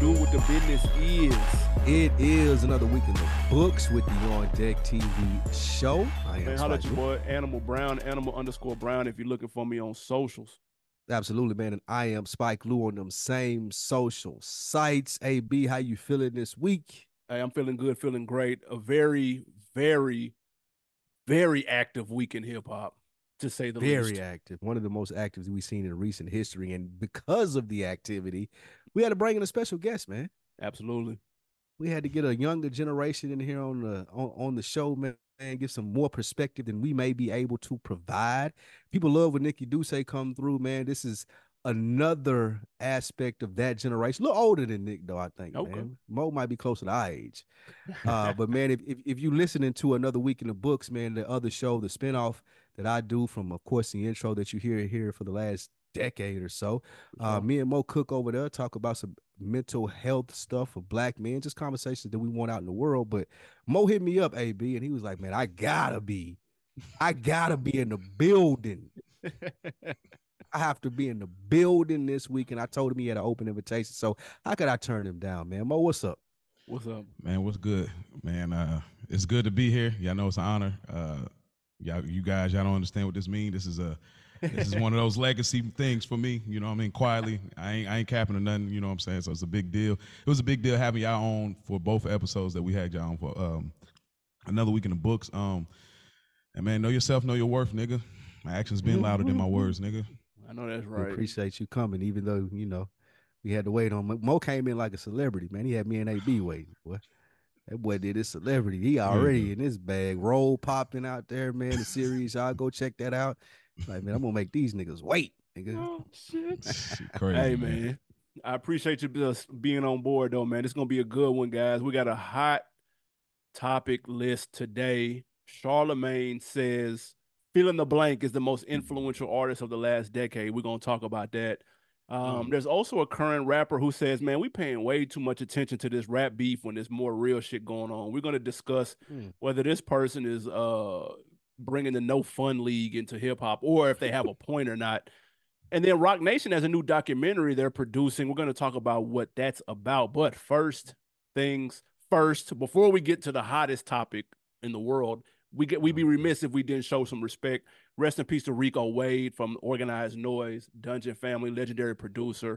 do, what the business is. It is another week in the books with the On Deck TV show. I am Man, holla at Spike your Lee. boy, Animal Brown, Animal_Brown, if you're looking for me on socials. Absolutely, man. And I am Spike Lou on them same social sites. AB, how you feeling this week? Hey, I'm feeling good, feeling great. A very, very, very active week in hip hop, to say the Very least. active. One of the most active we've seen in recent history. And because of the activity, we had to bring in a special guest, man. Absolutely. We had to get a younger generation in here on the show, man, and give some more perspective than we may be able to provide. People love when Nikki Duce come through, man. This is another aspect of that generation. A little older than Nick, though, I think, Okay. man. Mo might be closer to our age. But man, if you listening to another week in the books, man, the other show, the spinoff that I do from, of course, the intro that you hear here for the last decade or so. Sure. Me and Mo Cook over there talk about some mental health stuff for black men, just conversations that we want out in the world. But Mo hit me up, AB, and he was like, "Man, I gotta be in the building. I have to be in the building this week." And I told him he had an open invitation. So how could I turn him down, man? Mo, what's up? What's up? Man, what's good, man? It's good to be here. Y'all know it's an honor. You guys, y'all don't understand what this means. This is one of those legacy things for me. You know what I mean? Quietly, I ain't capping or nothing. You know what I'm saying? So it's a big deal. It was a big deal having y'all on for both episodes that we had y'all on for. Another week in the books. And man, know yourself, know your worth, nigga. My actions being louder than my words, nigga. I know that's We right. appreciate you coming, even though we had to wait on Mo. Came in like a celebrity, man. He had me and AB waiting. Boy, that boy did his celebrity. He There you already go. in his bag. Roll popping out there, man. The series, y'all go check that out. Like, man, I'm gonna make these niggas wait, nigga. Oh, shit. Shit, crazy, Hey, man. man. I appreciate you just being on board, though, man. It's going to be a good one, guys. We got a hot topic list today. Charlemagne says fill in the blank is the most influential artist of the last decade. We're going to talk about that. There's also a current rapper who says, man, we paying way too much attention to this rap beef when there's more real shit going on. We're going to discuss Mm. whether this person is bringing the no fun league into hip hop or if they have a point or not. And then Rock Nation has a new documentary they're producing. We're going to talk about what that's about. But first things first, before we get to the hottest topic in the world, we'd be remiss if we didn't show some respect. Rest in peace to Rico Wade from Organized Noise, Dungeon Family, legendary producer.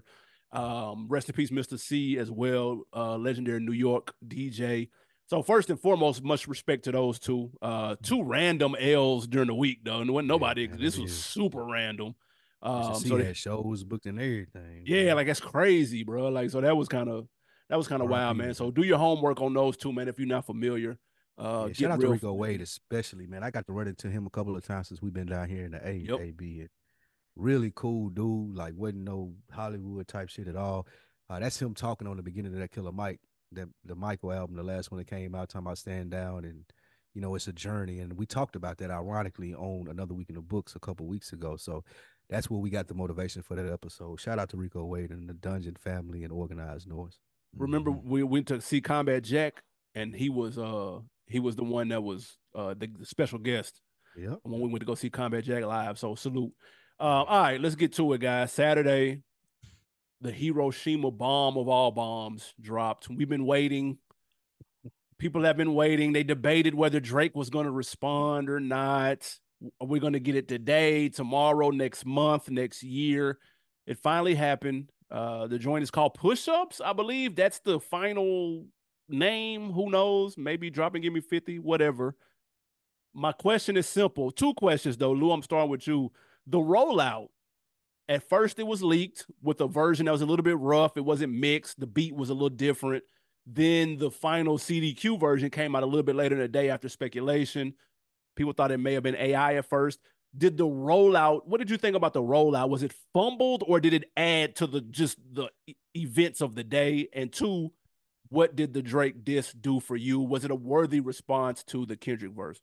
Rest in peace, Mr. C as well, legendary New York DJ. So first and foremost, much respect to those two. Two random L's during the week, though. And when Yeah, nobody, man, this that was is. super random. Mr. C So had shows booked and everything, yeah, boy. like that's crazy, bro. Like so that was kind of wild, R.I.P. man. to So him. do your homework on those two, man. If you're not familiar, Yeah, shout get out to real Rico Wade, familiar. especially, man. I got to run into him a couple of times since we've been down here in the Yep. AB. And really cool dude, like wasn't no Hollywood type shit at all. That's him talking on the beginning of that Killer Mike, that the Michael album, the last one that came out, talking about Stand Down, and it's a journey. And we talked about that ironically on Another Week in the Books a couple weeks ago. So that's where we got the motivation for that episode. Shout out to Rico Wade and the Dungeon family and Organized Noise. Remember Mm-hmm. we went to see Combat Jack, and he was the one that was the special guest Yep. when we went to go see Combat Jack live. So salute. All right, let's get to it, guys. Saturday, the Hiroshima bomb of all bombs dropped. We've been waiting. People have been waiting. They debated whether Drake was going to respond or not. Are we going to get it today, tomorrow, next month, next year? It finally happened. The joint is called Push Ups, I believe. That's the final name. Who knows? Maybe drop and give me 50, whatever. My question is simple. Two questions, though. Lou, I'm starting with you. The rollout, at first, it was leaked with a version that was a little bit rough. It wasn't mixed. The beat was a little different. Then the final CDQ version came out a little bit later in the day after speculation. People thought it may have been AI at first. Did the rollout? What did you think about the rollout? Was it fumbled or did it add to the events of the day? And two, what did the Drake diss do for you? Was it a worthy response to the Kendrick verse?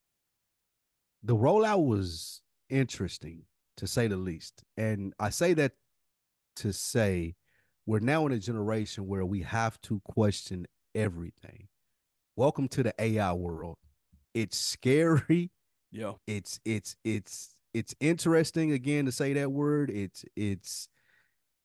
The rollout was interesting to say the least. And I say that to say we're now in a generation where we have to question everything. Welcome to the AI world. It's scary. Yeah. It's interesting again to say that word. It's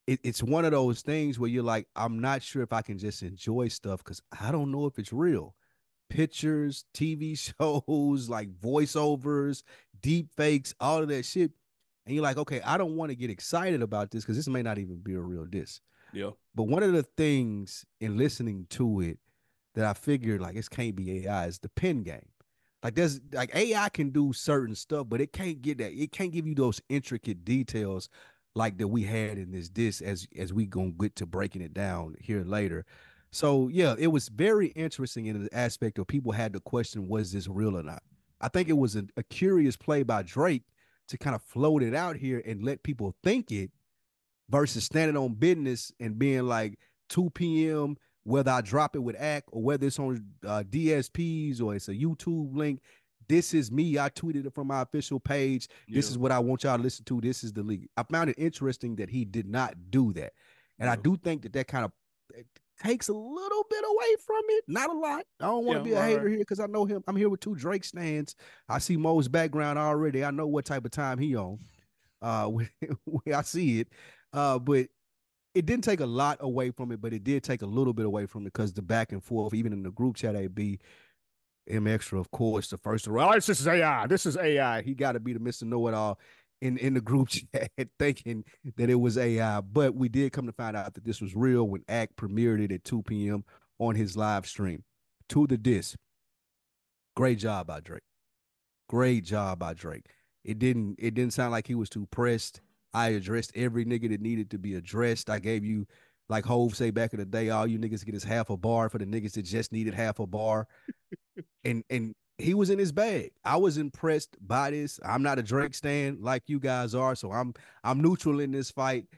it's one of those things where you're like, I'm not sure if I can just enjoy stuff because I don't know if it's real. Pictures, TV shows, like voiceovers, deep fakes, all of that shit. And you're like, okay, I don't want to get excited about this because this may not even be a real disc. Yeah. But one of the things in listening to it that I figured like it can't be AI is the pen game. Like there's like AI can do certain stuff, but it can't get that. It can't give you those intricate details like that we had in this disc as we gonna get to breaking it down here later. So yeah, it was very interesting in the aspect of people had to question was this real or not. I think it was a curious play by Drake to kind of float it out here and let people think it versus standing on business and being like 2 p.m. whether I drop it with Act or whether it's on DSPs or it's a YouTube link. This is me. I tweeted it from my official page. This is what I want y'all to listen to. This is the league. I found it interesting that he did not do that. And I do think that kind of takes a little bit away from it. Not a lot. I don't want to be a hater here because I know him. I'm here with 2 Drake stands. I see Mo's background already. I know what type of time he on. When I see it. But it didn't take a lot away from it, but it did take a little bit away from it because the back and forth, even in the group chat, AB, M Extra, of course, the first row. Oh, this is AI. This is AI. He got to be the Mr. Know-It-All in the group chat thinking that it was AI. But we did come to find out that this was real when Act premiered it at 2 p.m. on his live stream. To the disc. Great job by Drake. Great job by Drake. It didn't sound like he was too pressed. I addressed every nigga that needed to be addressed. I gave you, like Hove say back in the day, all you niggas get is half a bar for the niggas that just needed half a bar. and he was in his bag. I was impressed by this. I'm not a Drake stan like you guys are, so I'm neutral in this fight.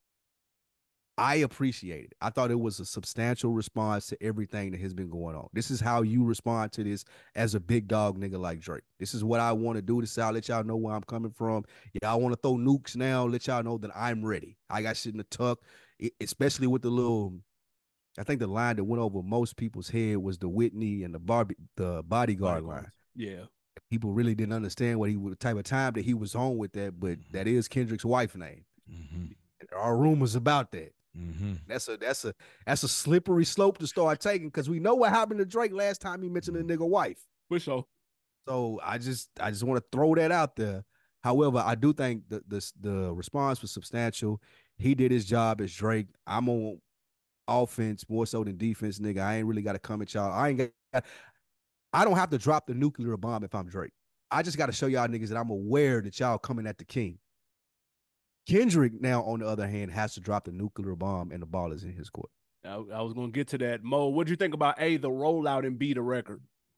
I appreciate it. I thought it was a substantial response to everything that has been going on. This is how you respond to this as a big dog nigga like Drake. This is what I want to do. This is how I let y'all know where I'm coming from. Y'all want to throw nukes now, let y'all know that I'm ready. I got shit in the tuck, especially with the little, I think the line that went over most people's head was the Whitney and the bodyguard line. Yeah. People really didn't understand what the type of time that he was on with that, but that is Kendrick's wife's name. Mm-hmm. There are rumors about that. Mm-hmm. That's a slippery slope to start taking because we know what happened to Drake last time he mentioned a nigga wife. For sure. So I just want to throw that out there. However, I do think the response was substantial. He did his job as Drake. I'm on offense more so than defense, nigga. I ain't really got to come at y'all. I don't have to drop the nuclear bomb if I'm Drake. I just got to show y'all niggas that I'm aware that y'all coming at the king. Kendrick now, on the other hand, has to drop the nuclear bomb and the ball is in his court. I was going to get to that. Mo, what do you think about the rollout and B, the record?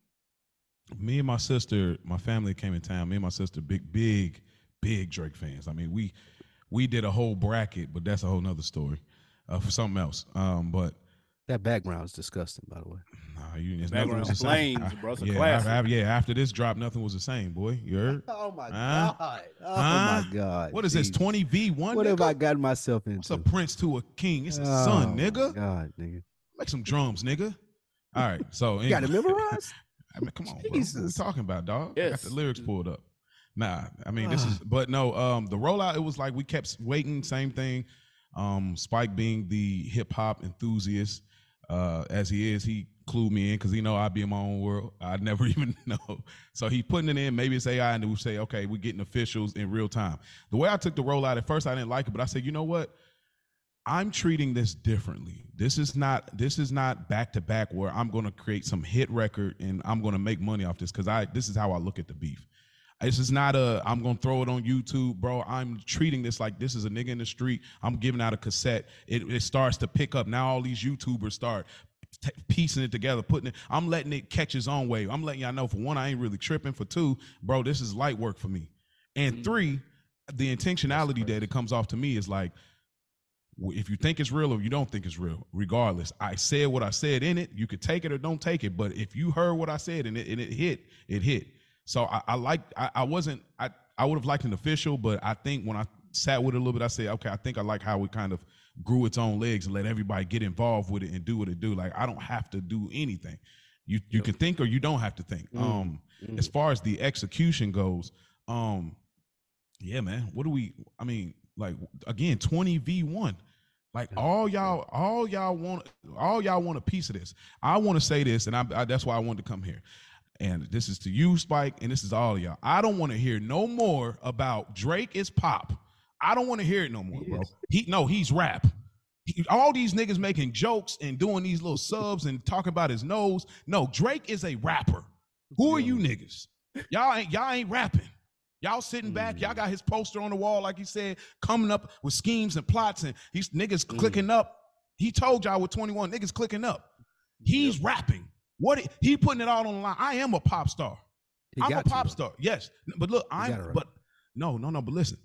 Me and my sister, my family came in town. Me and my sister, big Drake fans. I mean, we did a whole bracket, but that's a whole nother story for something else. But that background is disgusting, by the way. Nah, background flames, bro. It's a classic. After this drop, nothing was the same, boy. You heard? Oh my God. Oh my God. What is this? 20v1? What have I gotten myself into? It's a prince to a king. It's a son, nigga. God, nigga. Make some drums, nigga. All right. So anyway. You got it memorized? I mean, come on, bro. What are we talking about, dog? Yes. I got the lyrics pulled up. Nah, I mean, this is, but no, the rollout, it was like we kept waiting, same thing. Spike being the hip hop enthusiast as he is, he clued me in because he know I'd be in my own world. I'd never even know. So he putting it in, maybe it's AI, and then we say, okay, we're getting officials in real time. The way I took the rollout, at first I didn't like it, but I said, you know what? I'm treating this differently. This is not back to back where I'm going to create some hit record and I'm going to make money off this because this is how I look at the beef. This is not I'm going to throw it on YouTube, bro. I'm treating this like this is a nigga in the street. I'm giving out a cassette. It starts to pick up. Now all these YouTubers start piecing it together, I'm letting it catch its own wave. I'm letting y'all know, for one, I ain't really tripping. For two, bro, this is light work for me. And three, the intentionality that it comes off to me is like, if you think it's real or you don't think it's real, regardless, I said what I said in it. You could take it or don't take it. But if you heard what I said and it hit, it hit. So I would have liked an official, but I think when I sat with it a little bit, I said, okay, I think I like how it kind of grew its own legs and let everybody get involved with it and do what it do. Like, I don't have to do anything. You can think or you don't have to think. As far as the execution goes, yeah, man, like, again, 20v1. Like all y'all want a piece of this. I want to say this, and I that's why I wanted to come here. And this is to you, Spike, and this is all of y'all. I don't want to hear no more about Drake is pop. I don't want to hear it no more, bro. He's rap. All these niggas making jokes and doing these little subs and talking about his nose. No, Drake is a rapper. Who are you niggas? Y'all ain't rapping. Y'all sitting back. Y'all got his poster on the wall, like he said, coming up with schemes and plots, and these niggas clicking up. He told y'all with 21 niggas clicking up. He's rapping. He putting it all on the line. I am a pop star. I'm a pop star. Yes, but look, but listen,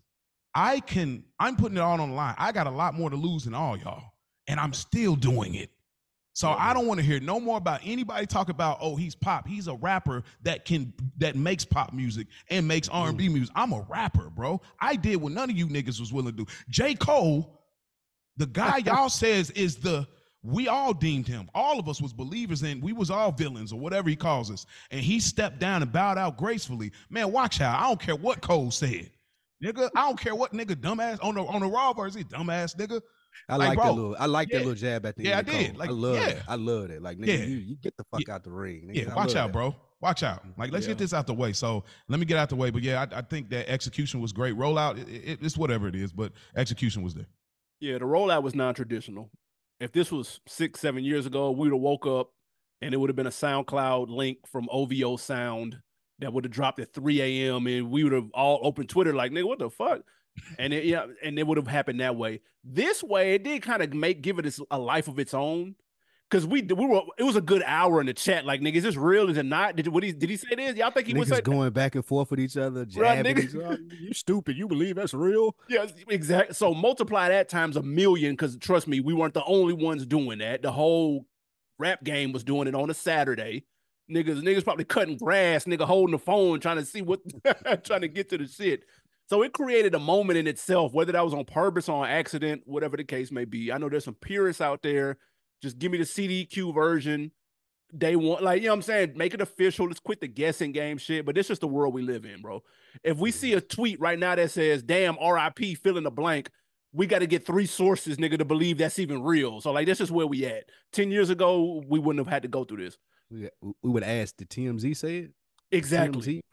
I'm putting it all on the line. I got a lot more to lose than all y'all, and I'm still doing it. So I don't want to hear no more about anybody talk about, oh, he's pop. He's a rapper that makes pop music and makes R&B music. I'm a rapper, bro. I did what none of you niggas was willing to do. J. Cole, the guy y'all says we all deemed him. All of us was believers in, we was all villains or whatever he calls us. And he stepped down and bowed out gracefully. Man, watch how. I don't care what Cole said. Nigga, I don't care what nigga dumbass on the Raw version, dumbass nigga. I like that little jab at the end. Yeah, I did. Like, I love it. Like, nigga, you get the fuck out the ring. Nigga. Yeah, watch out, bro. Watch out. Like, let's get this out the way. So let me get out the way. But yeah, I think that execution was great. Rollout, it's whatever it is, but execution was there. Yeah, the rollout was non-traditional. If this was 6-7 years ago, we would have woke up and it would have been a SoundCloud link from OVO Sound that would have dropped at 3 a.m. and we would have all opened Twitter like, nigga, what the fuck? And it would have happened that way. This way, it did kind of give it a life of its own. Because it was a good hour in the chat. Like, nigga, is this real? Is it not? Did he say this? Y'all think he was going back and forth with each other, jabbing each other? You stupid. You believe that's real? Yeah, exactly. So multiply that times 1,000,000, because trust me, we weren't the only ones doing that. The whole rap game was doing it on a Saturday. Niggas probably cutting grass, nigga holding the phone, trying to see trying to get to the shit. So it created a moment in itself, whether that was on purpose or on accident, whatever the case may be. I know there's some purists out there. Just give me the CDQ version. They want, like, you know what I'm saying? Make it official. Let's quit the guessing game shit. But it's just the world we live in, bro. If we see a tweet right now that says, damn, RIP, fill in the blank, we got to get 3 sources, nigga, to believe that's even real. So, like, that's just where we at. 10 years ago, we wouldn't have had to go through this. We would ask, did TMZ say it? Exactly.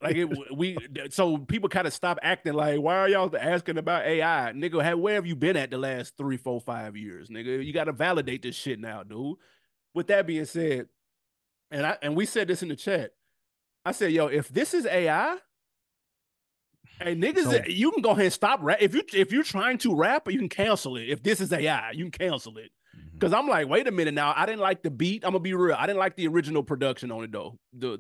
So people kind of stop acting like, why are y'all asking about AI? Nigga, where have you been at the last 3, 4, 5 years? Nigga, you got to validate this shit now, dude. With that being said, and we said this in the chat, I said, yo, if this is AI, hey, niggas, you can go ahead and stop rap. If you're trying to rap, you can cancel it. If this is AI, you can cancel it. Because I'm like, wait a minute now. I didn't like the beat. I'm going to be real. I didn't like the original production on it, though.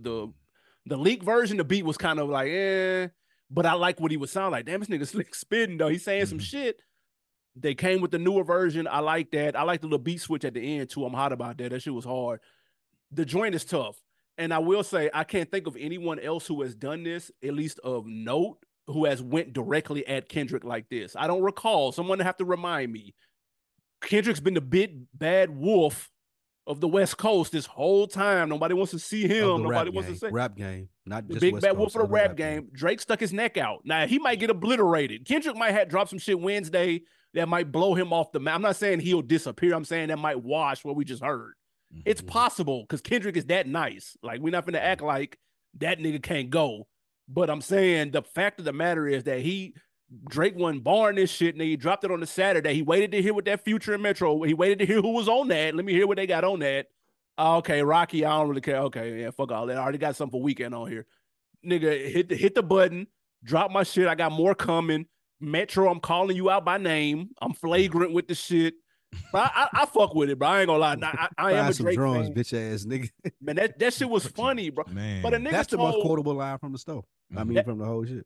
The leak version, the beat was kind of like, but I like what he would sound like. Damn, this nigga slick spitting, though. He's saying some shit. They came with the newer version. I like that. I like the little beat switch at the end, too. I'm hot about that. That shit was hard. The joint is tough. And I will say, I can't think of anyone else who has done this, at least of note, who has went directly at Kendrick like this. I don't recall. Someone have to remind me. Kendrick's been the big bad wolf of the West Coast this whole time. Nobody wants to see him. Nobody wants to say rap game, not the just big West bad Coast, wolf of the rap game. Drake stuck his neck out. Now he might get obliterated. Kendrick might have dropped some shit Wednesday that might blow him off the map. I'm not saying he'll disappear. I'm saying that might wash what we just heard. It's possible because Kendrick is that nice. Like, we're not gonna act like that nigga can't go. But I'm saying the fact of the matter is that Drake wasn't born this shit, and he dropped it on the Saturday. He waited to hear what that Future and Metro. He waited to hear who was on that. Let me hear what they got on that. Okay, Rocky, I don't really care. Okay, yeah, fuck all that. I already got something for Weekend on here. Nigga, hit the button, drop my shit. I got more coming. Metro, I'm calling you out by name. I'm flagrant with the shit. But I fuck with it, bro. I ain't gonna lie. I am a Drake drums, fan. bitch ass nigga. Man, that shit was funny, bro. Man. But a nigga That's the most quotable line from the store. I mean, from the whole shit.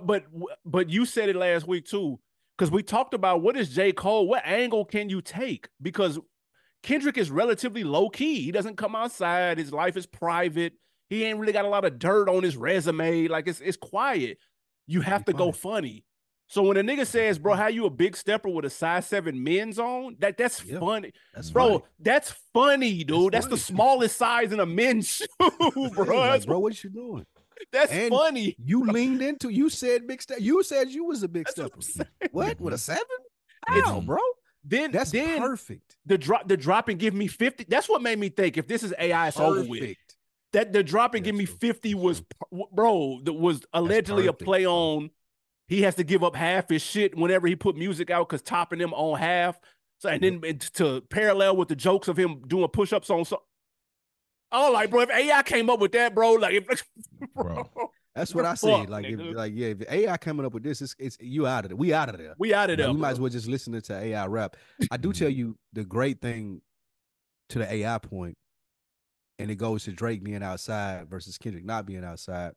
But you said it last week too, because we talked about what is J. Cole, what angle can you take? Because Kendrick is relatively low key. He doesn't come outside. His life is private. He ain't really got a lot of dirt on his resume. Like, it's quiet. You have to go funny. So when a nigga says, bro, how you a big stepper with a size 7 men's on? That's funny. That's bro, funny. That's funny, dude. That's the smallest size in a men's shoe, bro. Like, bro, what you doing? That's funny. You leaned into, you said big step. You said you was a big stepper. What? With a 7? How, bro? That's then perfect. The drop and give me 50. That's what made me think if this is AI, it's over with. That the drop and give me 50 was, bro, that was allegedly a play on. He has to give up half his shit whenever he put music out because topping them on half. So and then to parallel with the jokes of him doing push-ups on so. Oh, like, bro, if AI came up with that, bro, like, bro, that's what I said. Like, if AI coming up with this, it's you out of it. We out of there. We out of there. We might as well just listen to AI rap. I do tell you the great thing to the AI point, and it goes to Drake being outside versus Kendrick not being outside.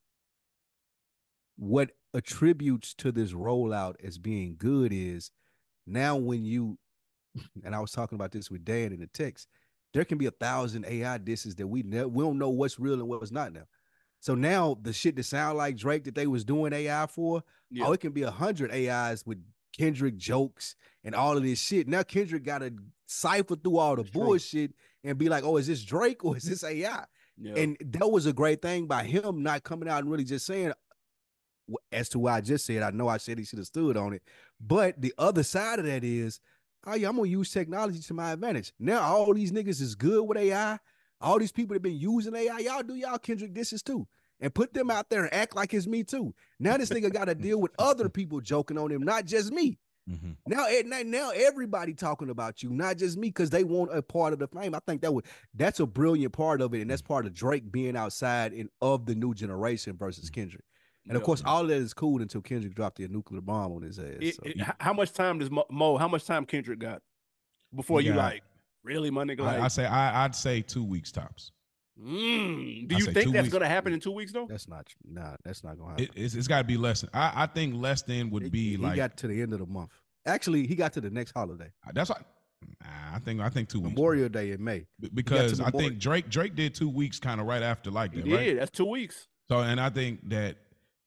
What attributes to this rollout as being good is now when you, and I was talking about this with Dan in the text, there can be 1,000 AI disses that we don't know what's real and what's not now. So now the shit that sound like Drake that they was doing AI for, it can be 100 AIs with Kendrick jokes and all of this shit. Now Kendrick got to cipher through all the bullshit and be like, oh, is this Drake or is this AI? Yeah. And that was a great thing by him not coming out and really just saying, as to what I just said, I know I said he should have stood on it. But the other side of that is, oh yeah, I'm gonna use technology to my advantage. Now all these niggas is good with AI. All these people that been using AI, y'all do y'all Kendrick disses too. And put them out there and act like it's me too. Now this nigga got to deal with other people joking on him, not just me. Mm-hmm. Now everybody talking about you, not just me, because they want a part of the fame. I think that's a brilliant part of it, and that's part of Drake being outside and of the new generation versus Kendrick. And of course, all of that is cool until Kendrick dropped a nuclear bomb on his ass. How much time does Mo? How much time Kendrick got before you like really, my nigga? Like, I'd say 2 weeks tops. Do you think that's gonna happen in 2 weeks though? That's not gonna happen. It's got to be less. I think less than would be like. He got to the end of the month. Actually, he got to the next holiday. That's what. I think 2 weeks. Memorial Day in May. Because I think Drake did 2 weeks kind of right after like that. Right? That's 2 weeks. So and I think that.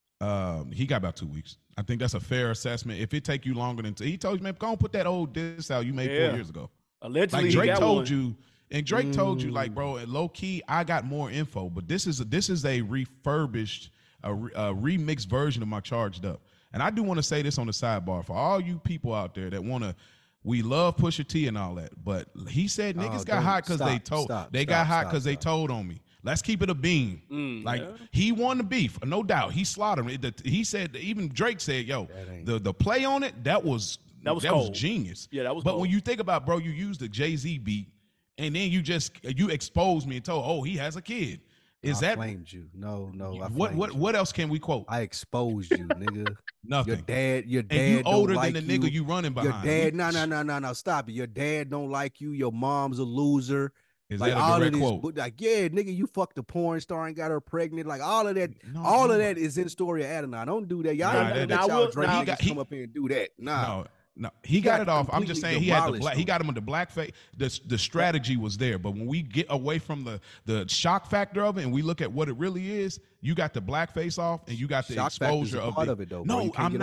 He got about 2 weeks. I think that's a fair assessment. If it take you longer than he told you, man, go and put that old diss out you made 4 years ago. Allegedly, like Drake told you, and Drake told you, like, bro, low key, I got more info, but this is a refurbished, a remixed version of my Charged Up. And I do want to say this on the sidebar for all you people out there that want to. We love Pusha T and all that, but he said niggas got hot because they told. They got hot because they told on me. Let's keep it a beam. He won the beef, no doubt. He slaughtered him. He said, even Drake said, yo, the play on it, that was genius. Yeah, that was But cold. when you think about, bro, you used the Jay-Z beat, and then you exposed me and told, he has a kid. I flamed you. No. What else can we quote? I exposed you, nigga. Nothing. Your dad and you older don't like than the nigga you running behind. Your dad, no, stop it. Your dad don't like you. Your mom's a loser. Is like that a all direct of this, quote? like, yeah, nigga, you fucked a porn star and got her pregnant. Like all of that, that is in Story of Adonai. Don't do that. Y'all let y'all Drake niggas come up here and do that. No, he got it off. I'm just saying he had he got him with the blackface. The strategy was there, but when we get away from the shock factor of it and we look at what it really is, you got the blackface off and you got the shock exposure of part of it though. No, I'm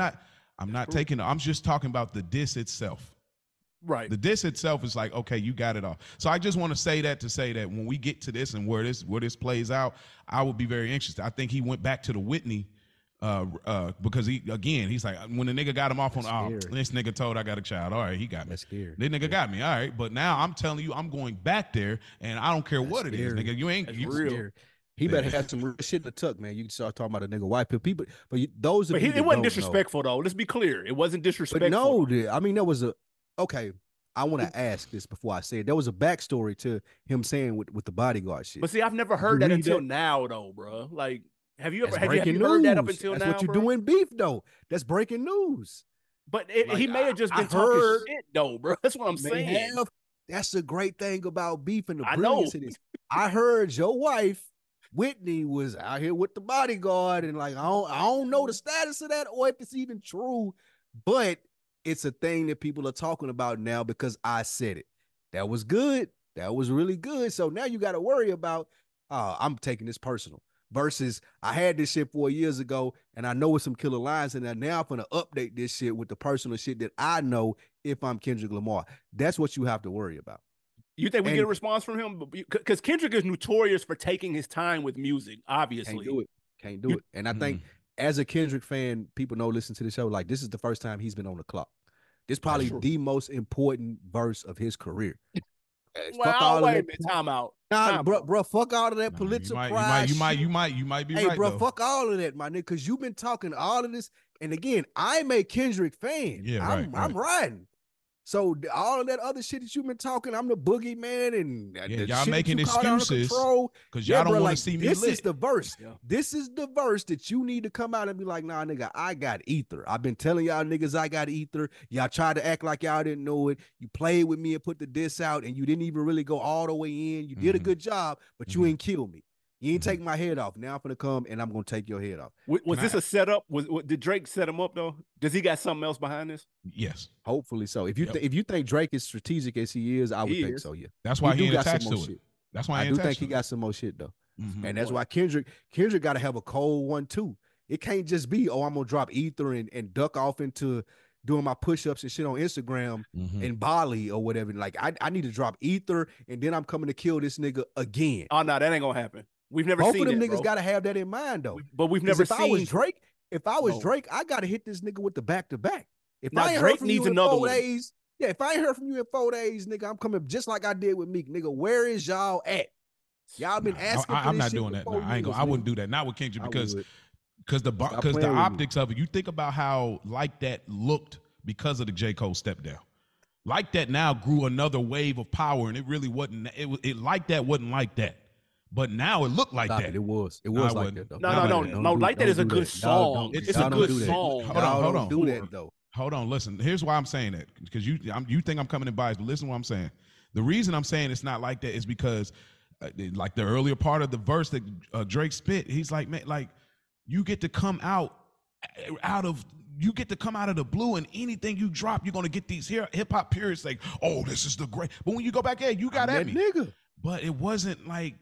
not taking it. I'm just talking about the diss itself. Right. The diss itself is like, okay, you got it off. So I just want to say that when we get to this and where this plays out, I would be very interested. I think he went back to the Whitney because he's like, when the nigga got him off this nigga told I got a child. All right, he got me. That's scary. This nigga got me. All right, but now I'm telling you, I'm going back there, and I don't care what it is, nigga. You ain't real. Scary. He better have some real shit in the tuck, man. You can start talking about a nigga white people, but those. But it wasn't disrespectful though. Let's be clear, it wasn't disrespectful. But no, I mean there was okay. I want to ask this before I say it. There was a backstory to him saying with the bodyguard shit. But see, I've never heard that until now, though, bro. Like, have you ever heard that up until now? That's what you do in beef, though. That's breaking news. But he may have just been talking shit, though, bro. That's what I'm saying. That's the great thing about beef and the brilliance of this. I heard your wife, Whitney, was out here with the bodyguard, and like I don't know the status of that or if it's even true, but it's a thing that people are talking about now because I said it. That was good. That was really good. So now you got to worry about, I'm taking this personal. Versus I had this shit 4 years ago and I know it's some killer lines and now I'm going to update this shit with the personal shit that I know if I'm Kendrick Lamar. That's what you have to worry about. You think we get a response from him? Because Kendrick is notorious for taking his time with music, obviously. Can't do it. And I think as a Kendrick fan, people know listen to the show, like this is the first time he's been on the clock. This probably true. the most important verse of his career. Well, Fuck all wait a of minute. that. Time out. Nah, Time out. bro, fuck all of that Nah, Pulitzer Prize. you might be Hey, right, bro, though. fuck all of that, my nigga, because you've been talking all of this. And again, I'm a Kendrick fan. Yeah, I'm riding. So all of that other shit that you've been talking, I'm the boogeyman and the y'all shit making that you caught out of excuses control. because y'all don't bro, want to like, see me this lit. is the verse. Yeah. This is the verse that you need to come out and be like, nah, nigga, I got ether. I've been telling y'all niggas I got ether. Y'all tried to act like y'all didn't know it. You played with me and put the diss out, and you didn't even really go all the way in. You did a good job, but you ain't kill me. You ain't take my head off. Now I'm gonna come and I'm gonna take your head off. Was this a setup? Did Drake set him up though? Does he got something else behind this? Yes. Hopefully so. If you think Drake is strategic as he is, I would think so. Yeah. That's why he ain't got some attached more to it. shit. That's why I do think he got some more shit though. And that's why Kendrick got to have a cold one too. It can't just be, oh, I'm gonna drop ether and duck off into doing my push-ups and shit on Instagram in Bali or whatever. Like I need to drop ether and then I'm coming to kill this nigga again. Oh no, that ain't gonna happen. We've never Both seen of them that, niggas got to have that in mind though. But we've never if seen. If I was Drake, I got to hit this nigga with the back-to-back. If now I ain't Drake heard from needs you in another 4 one. days, yeah, if I ain't heard from you in 4 days, nigga, I'm coming just like I did with Meek, nigga. Where is y'all at? Y'all been asking. I'm not doing that. No, I wouldn't do that. Not with Kendrick because the optics of it. You think about how like that looked because of the J. Cole step down. Like that now grew another wave of power, and it really wasn't. It like that wasn't like that. But now it looked like that. It was like that though. No. Like that is a good song. It's a good song. Hold on. Do that though. Hold on. Listen. Here's why I'm saying that because you think I'm coming in biased, but listen to what I'm saying. The reason I'm saying it's not like that is because like the earlier part of the verse that Drake spit, he's like, man, like you get to come out of the blue, and anything you drop, you're gonna get these hip hop purists like, oh, this is the great. But when you go back, hey, you got at me, nigga. But it wasn't like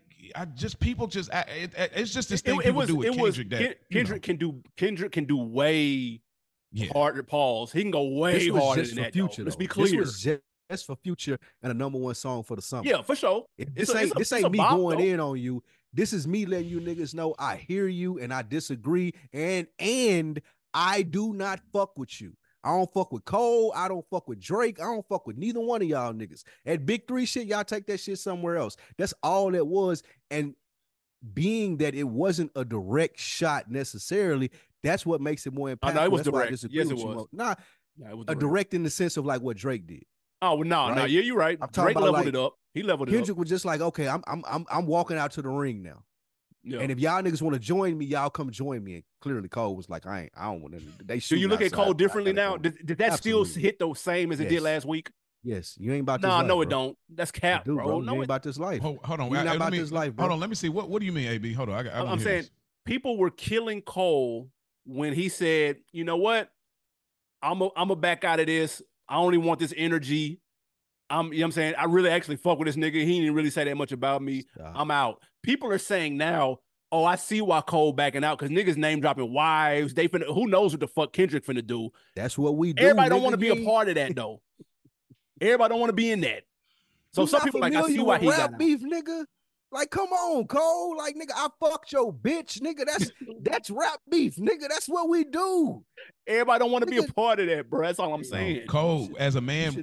it's just this thing people do with Kendrick. Kendrick can do way harder. Pause. He can go way harder than that. Future, let's be clear. This was just for Future and a #1 song for the summer. Yeah, for sure. This ain't me going in on you. This is me letting you niggas know I hear you and I disagree and I do not fuck with you. I don't fuck with Cole. I don't fuck with Drake. I don't fuck with neither one of y'all niggas. At Big 3 shit, y'all take that shit somewhere else. That's all it was. And being that it wasn't a direct shot necessarily, that's what makes it more impactful. No, it was that's direct. Yes, it was. It was direct in the sense of like what Drake did. Oh no, right? No, yeah, you're right. Drake leveled it up. He leveled it up. Kendrick was just like, okay, I'm walking out to the ring now. Yeah. And if y'all niggas want to join me, y'all come join me. And clearly Cole was like, I don't want to. Do you look at Cole differently now? Did that still hit the same as it did last week? Yes. You ain't about this life. No, it don't. That's cap, bro. No, you ain't about this life. Hold on. You're not about this life, bro. Hold on. Let me see. What do you mean, AB? Hold on. I'm saying people were killing Cole when he said, you know what? I'm a back out of this. I only want this energy. You know what I'm saying? I really actually fuck with this nigga. He didn't really say that much about me. I'm out. People are saying now, oh, I see why Cole backing out because niggas name dropping wives. They finna, who knows what the fuck Kendrick finna do? That's what we do. Everybody don't want to be a part of that though. Everybody don't want to be in that. So some people like, I see why he got beef, nigga. Like, come on, Cole. Like, nigga, I fucked your bitch, nigga. That's rap beef, nigga. That's what we do. Everybody don't want to be a part of that, bro. That's all I'm saying. Cole, as a man,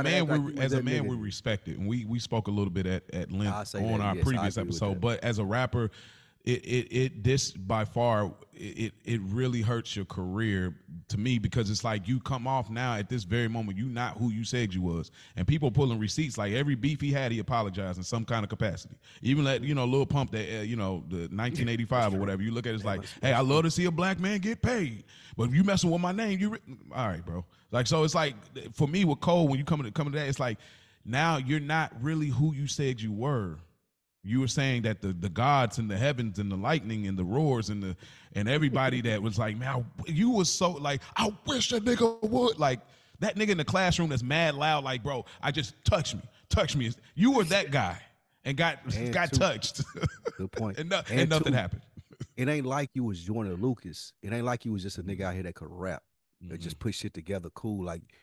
we respect it, and we spoke a little bit at length on our previous episode. But as a rapper, this by far it really hurts your career to me because it's like you come off now at this very moment you not who you said you was, and people pulling receipts like every beef he had he apologized in some kind of capacity. Even let Lil Pump that the 1985 or whatever, you look at it, it's like, hey, I love to see a black man get paid, but if you messing with my name, all right, bro. Like, so it's like for me with Cole, when you come to that, it's like now you're not really who you said you were. You were saying that the gods and the heavens and the lightning and the roars and everybody that was like, man, you was so like, I wish a nigga would, like that nigga in the classroom that's mad loud, like, bro, I just touch me. You were that guy and got touched. Good point. and nothing happened. It ain't like you was Joyner Lucas. It ain't like you was just a nigga out here that could rap. That just put shit together cool. Like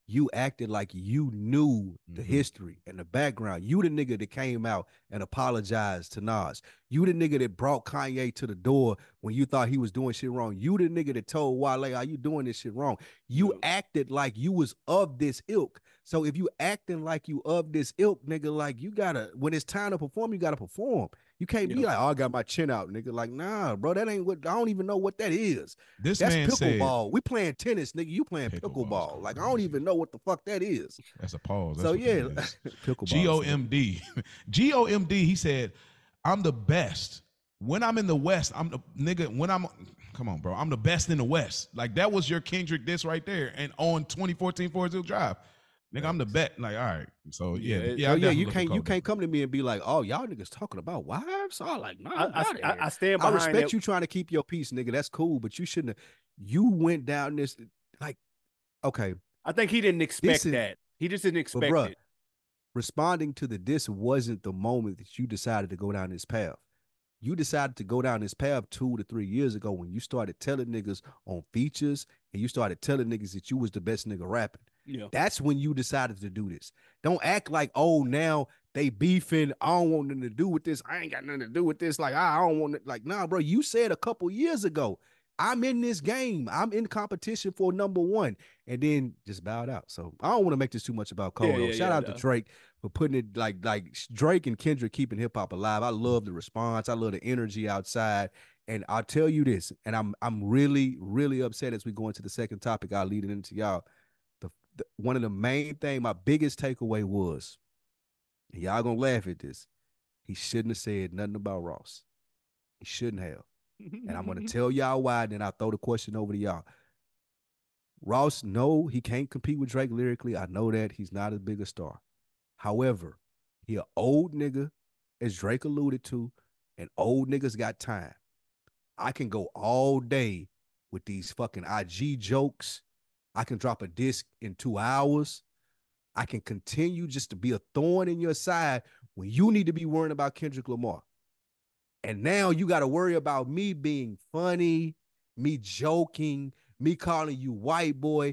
you acted like you knew the Mm-hmm. history and the background. You the nigga that came out and apologized to Nas. You the nigga that brought Kanye to the door when you thought he was doing shit wrong. You the nigga that told Wale, are you doing this shit wrong? You acted like you was of this ilk. So if you acting like you of this ilk, nigga, like you gotta, when it's time to perform, you gotta perform. You can't be like, oh, I got my chin out, nigga. Like, nah, bro, that ain't what, I don't even know what that is. This That's man said pickleball. We playing tennis, nigga. You playing pickleball. Like, I don't even know what the fuck that is. That's a pause. That's So what yeah, that is. pickleball. GOMD. GOMD, he said, I'm the best. When I'm in the West, I'm the nigga. When I'm, come on, bro, I'm the best in the West. Like, that was your Kendrick diss right there. And on 2014 Forest Hill Drive. Nigga, I'm the bet. Like, all right. So yeah. You can't come to me and be like, oh, y'all niggas talking about wives. So I'm like, nah, I stand behind I respect that. you trying to keep your peace, nigga. That's cool, but you shouldn't have. You went down this, like, okay. I think he didn't expect that. He just didn't expect it. Responding to the diss wasn't the moment that you decided to go down this path. You decided to go down this path 2 to 3 years ago when you started telling niggas on features and you started telling niggas that you was the best nigga rapping. Yeah. That's when you decided to do this. Don't act like, oh, now they beefing. I don't want nothing to do with this. I ain't got nothing to do with this. Like, I don't want it. Like, nah, bro, you said a couple years ago, I'm in this game. I'm in competition for number one. And then just bowed out. So I don't want to make this too much about Cole. Shout out to Drake for putting it like Drake and Kendrick keeping hip hop alive. I love the response. I love the energy outside. And I'll tell you this, and I'm really, really upset as we go into the second topic. I'll lead it into y'all. One of the main thing, my biggest takeaway was, and y'all gonna laugh at this, he shouldn't have said nothing about Ross. He shouldn't have. And I'm gonna tell y'all why, then I'll throw the question over to y'all. Ross, no, he can't compete with Drake lyrically. I know that. He's not as big a star. However, he an old nigga, as Drake alluded to, and old niggas got time. I can go all day with these fucking IG jokes. I can drop a disc in 2 hours. I can continue just to be a thorn in your side when you need to be worrying about Kendrick Lamar. And now you got to worry about me being funny, me joking, me calling you white boy.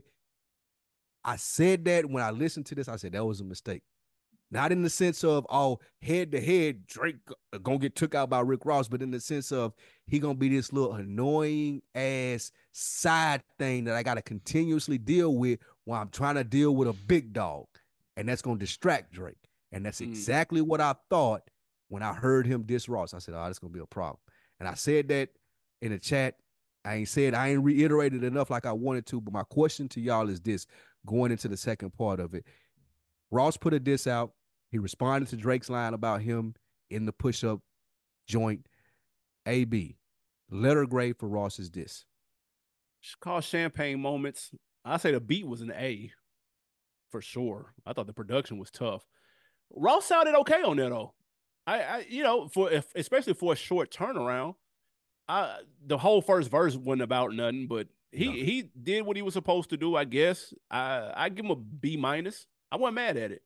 I said that when I listened to this, I said that was a mistake. Not in the sense of, oh, head to head, Drake gonna get took out by Rick Ross, but in the sense of he gonna be this little annoying ass side thing that I gotta continuously deal with while I'm trying to deal with a big dog. And that's gonna distract Drake. And that's exactly what I thought when I heard him diss Ross. I said, oh, that's gonna be a problem. And I said that in the chat. I ain't reiterated enough like I wanted to, but my question to y'all is this, going into the second part of it. Ross put a diss out. He responded to Drake's line about him in the push-up joint. AB, letter grade for Ross's diss. It's called Champagne Moments. I say the beat was an A for sure. I thought the production was tough. Ross sounded okay on that though. I especially for a short turnaround. The whole first verse wasn't about nothing, but he did what he was supposed to do, I guess. I give him a B-. I wasn't mad at it.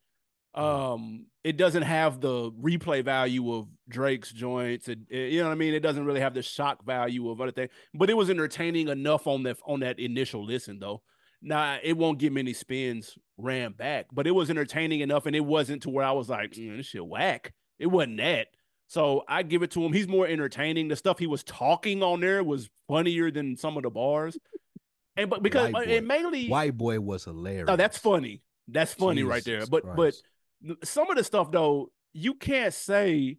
It doesn't have the replay value of Drake's joints. You know what I mean? It doesn't really have the shock value of other things, but it was entertaining enough on that initial listen though. Now it won't get many spins ran back, but it was entertaining enough, and it wasn't to where I was like, this shit whack. It wasn't that. So I give it to him. He's more entertaining. The stuff he was talking on there was funnier than some of the bars. And but because it mainly White Boy was hilarious. Oh, that's funny. That's funny right there. But some of the stuff though, you can't say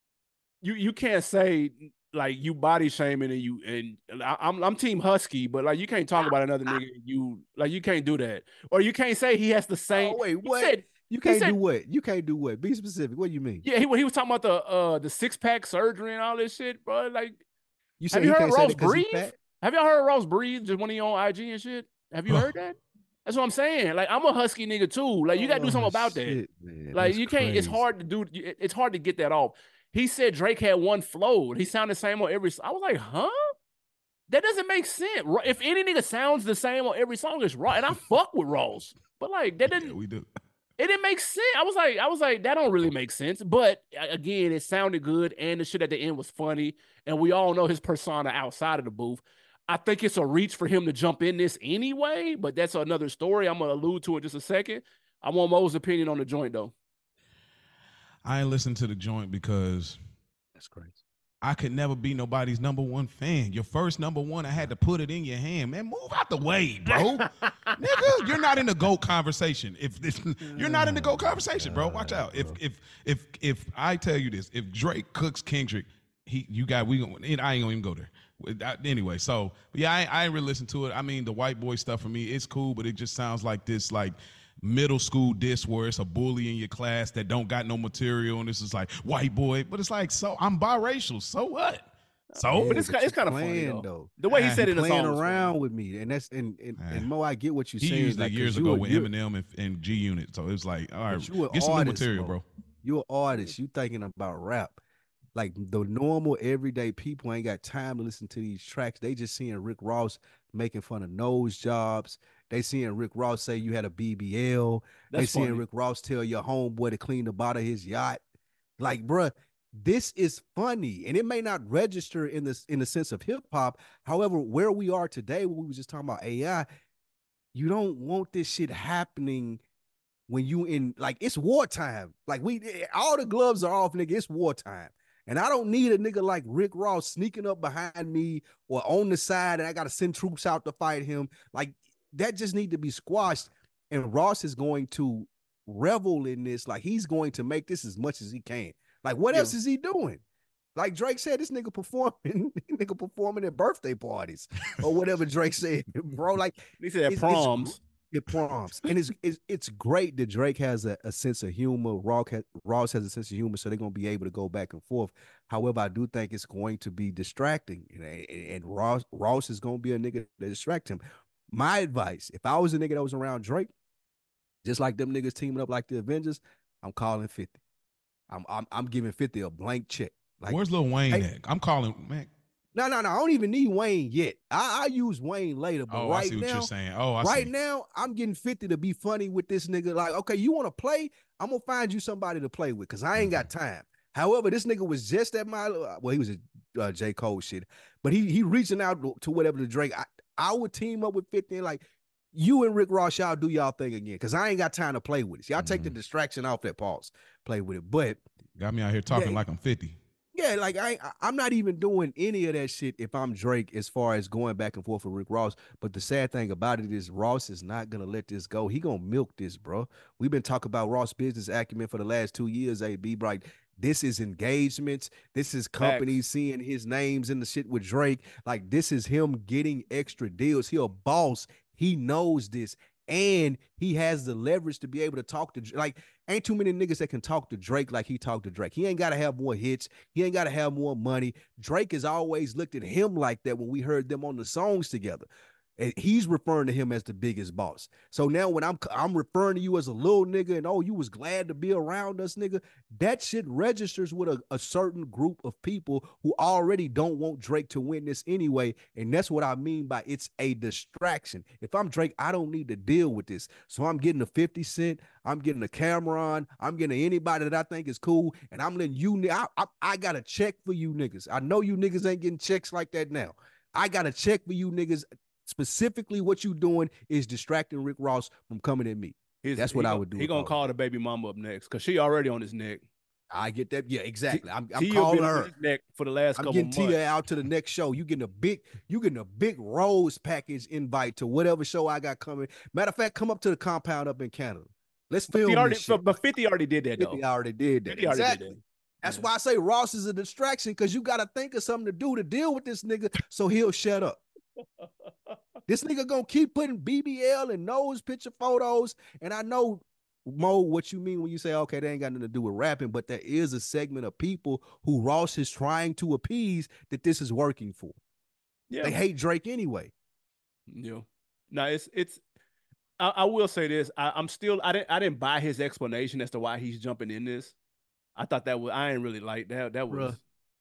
like you body shaming and I'm Team Husky, but like you can't talk about another nigga. You can't do that, or you can't say he has the same. Oh wait, what? You can't do what? You can't do what? Be specific. What do you mean? Yeah, he was talking about the 6-pack surgery and all this shit, bro. Like, have you heard Ross breathe? Have y'all heard Ross breathe just when he on IG and shit? Have you heard that? That's what I'm saying. Like, I'm a Husky nigga too. Like, you gotta do something about that. Man, like, you can't. Crazy. It's hard to do. It's hard to get that off. He said Drake had one flow. He sounded the same on every. I was like, huh? That doesn't make sense. If any nigga sounds the same on every song, it's Ross. And I fuck with Ross, but like that didn't. Yeah, we do. It didn't make sense. I was like, that don't really make sense. But again, it sounded good, and the shit at the end was funny. And we all know his persona outside of the booth. I think it's a reach for him to jump in this anyway, but that's another story. I'm gonna allude to it in just a second. I want Mo's opinion on the joint though. I ain't listen to the joint because That's crazy. I could never be nobody's number one fan. Your first number one, I had to put it in your hand. Man, move out the way, bro. Nigga, you're not in the GOAT conversation. If you're not in the GOAT conversation, bro, watch out. If I tell you this, if Drake cooks Kendrick, I ain't gonna even go there. Anyway, so yeah, I ain't really listen to it. I mean, the white boy stuff for me, it's cool, but it just sounds like this like middle school diss where it's a bully in your class that don't got no material, and this is like white boy, but it's like, so I'm biracial, so what? So, but it's kind of funny though. The way he said it in the playing song around with me, and that's and Mo, I get what you're saying. He used that like, years ago with Eminem and G Unit, so it's like, all right, get some new material, bro. You're an artist. You thinking about rap. Like the normal everyday people ain't got time to listen to these tracks. They just seeing Rick Ross making fun of nose jobs. They seeing Rick Ross say you had a BBL. They seeing Rick Ross tell your homeboy to clean the bottom of his yacht. Like, bruh, this is funny, and it may not register in the sense of hip hop. However, where we are today, when we were just talking about AI, you don't want this shit happening when you in, like, it's wartime. Like, all the gloves are off, nigga. It's wartime. And I don't need a nigga like Rick Ross sneaking up behind me or on the side, and I got to send troops out to fight him. Like, that just need to be squashed. And Ross is going to revel in this. Like, he's going to make this as much as he can. Like, what else is he doing? Like Drake said, this nigga performing at birthday parties or whatever Drake said, bro. Like, he said proms. It prompts, and it's great that Drake has a sense of humor. Ross has a sense of humor, so they're gonna be able to go back and forth. However, I do think it's going to be distracting, and Ross is gonna be a nigga that distract him. My advice, if I was a nigga that was around Drake, just like them niggas teaming up like the Avengers, I'm calling 50. I'm giving 50 a blank check. Like, where's Lil Wayne at? I'm calling, man. No. I don't even need Wayne yet. I use Wayne later, but right I see what now, you're saying. Right now, I'm getting 50 to be funny with this nigga. Like, okay, you want to play? I'm gonna find you somebody to play with because I ain't got time. However, this nigga was just at my he was a J. Cole shit, but he reaching out to whatever the Drake. I would team up with 50 and like you and Rick Ross, y'all do y'all thing again because I ain't got time to play with it. Y'all take the distraction off that pause, play with it. But got me out here talking like I'm 50. Yeah, like I'm not even doing any of that shit if I'm Drake as far as going back and forth with Rick Ross. But the sad thing about it is Ross is not gonna let this go. He gonna milk this, bro. We've been talking about Ross' business acumen for the last 2 years, AB. Right? This is engagements. This is companies seeing his names in the shit with Drake. Like, this is him getting extra deals. He a boss. He knows this. And he has the leverage to be able to talk to, like, ain't too many niggas that can talk to Drake like he talked to Drake. He ain't got to have more hits. He ain't got to have more money. Drake has always looked at him like that when we heard them on the songs together. And he's referring to him as the biggest boss. So now when I'm referring to you as a little nigga and, oh, you was glad to be around us, nigga, that shit registers with a certain group of people who already don't want Drake to win this anyway. And that's what I mean by it's a distraction. If I'm Drake, I don't need to deal with this. So I'm getting a 50 Cent. I'm getting a Cameron. I'm getting anybody that I think is cool. And I'm letting you, I got a check for you niggas. I know you niggas ain't getting checks like that now. I got a check for you niggas. Specifically, what you doing is distracting Rick Ross from coming at me. That's what I would do. He gonna call the baby mama up next because she already on his neck. I get that. Yeah, exactly. I'm calling her neck for the last couple months. I'm getting Tia out to the next show. You getting a big rose package invite to whatever show I got coming. Matter of fact, come up to the compound up in Canada. Let's film this shit. But 50 already did that, though. 50 already did that. Exactly. Did that. That's why I say Ross is a distraction because you got to think of something to do to deal with this nigga so he'll shut up. This nigga gonna keep putting BBL and nose picture photos. And I know, Mo, what you mean when you say, okay, they ain't got nothing to do with rapping, but there is a segment of people who Ross is trying to appease that this is working for. Yeah. They hate Drake anyway. Yeah. No, it's I will say this. I didn't buy his explanation as to why he's jumping in this. I thought I ain't really like that. That was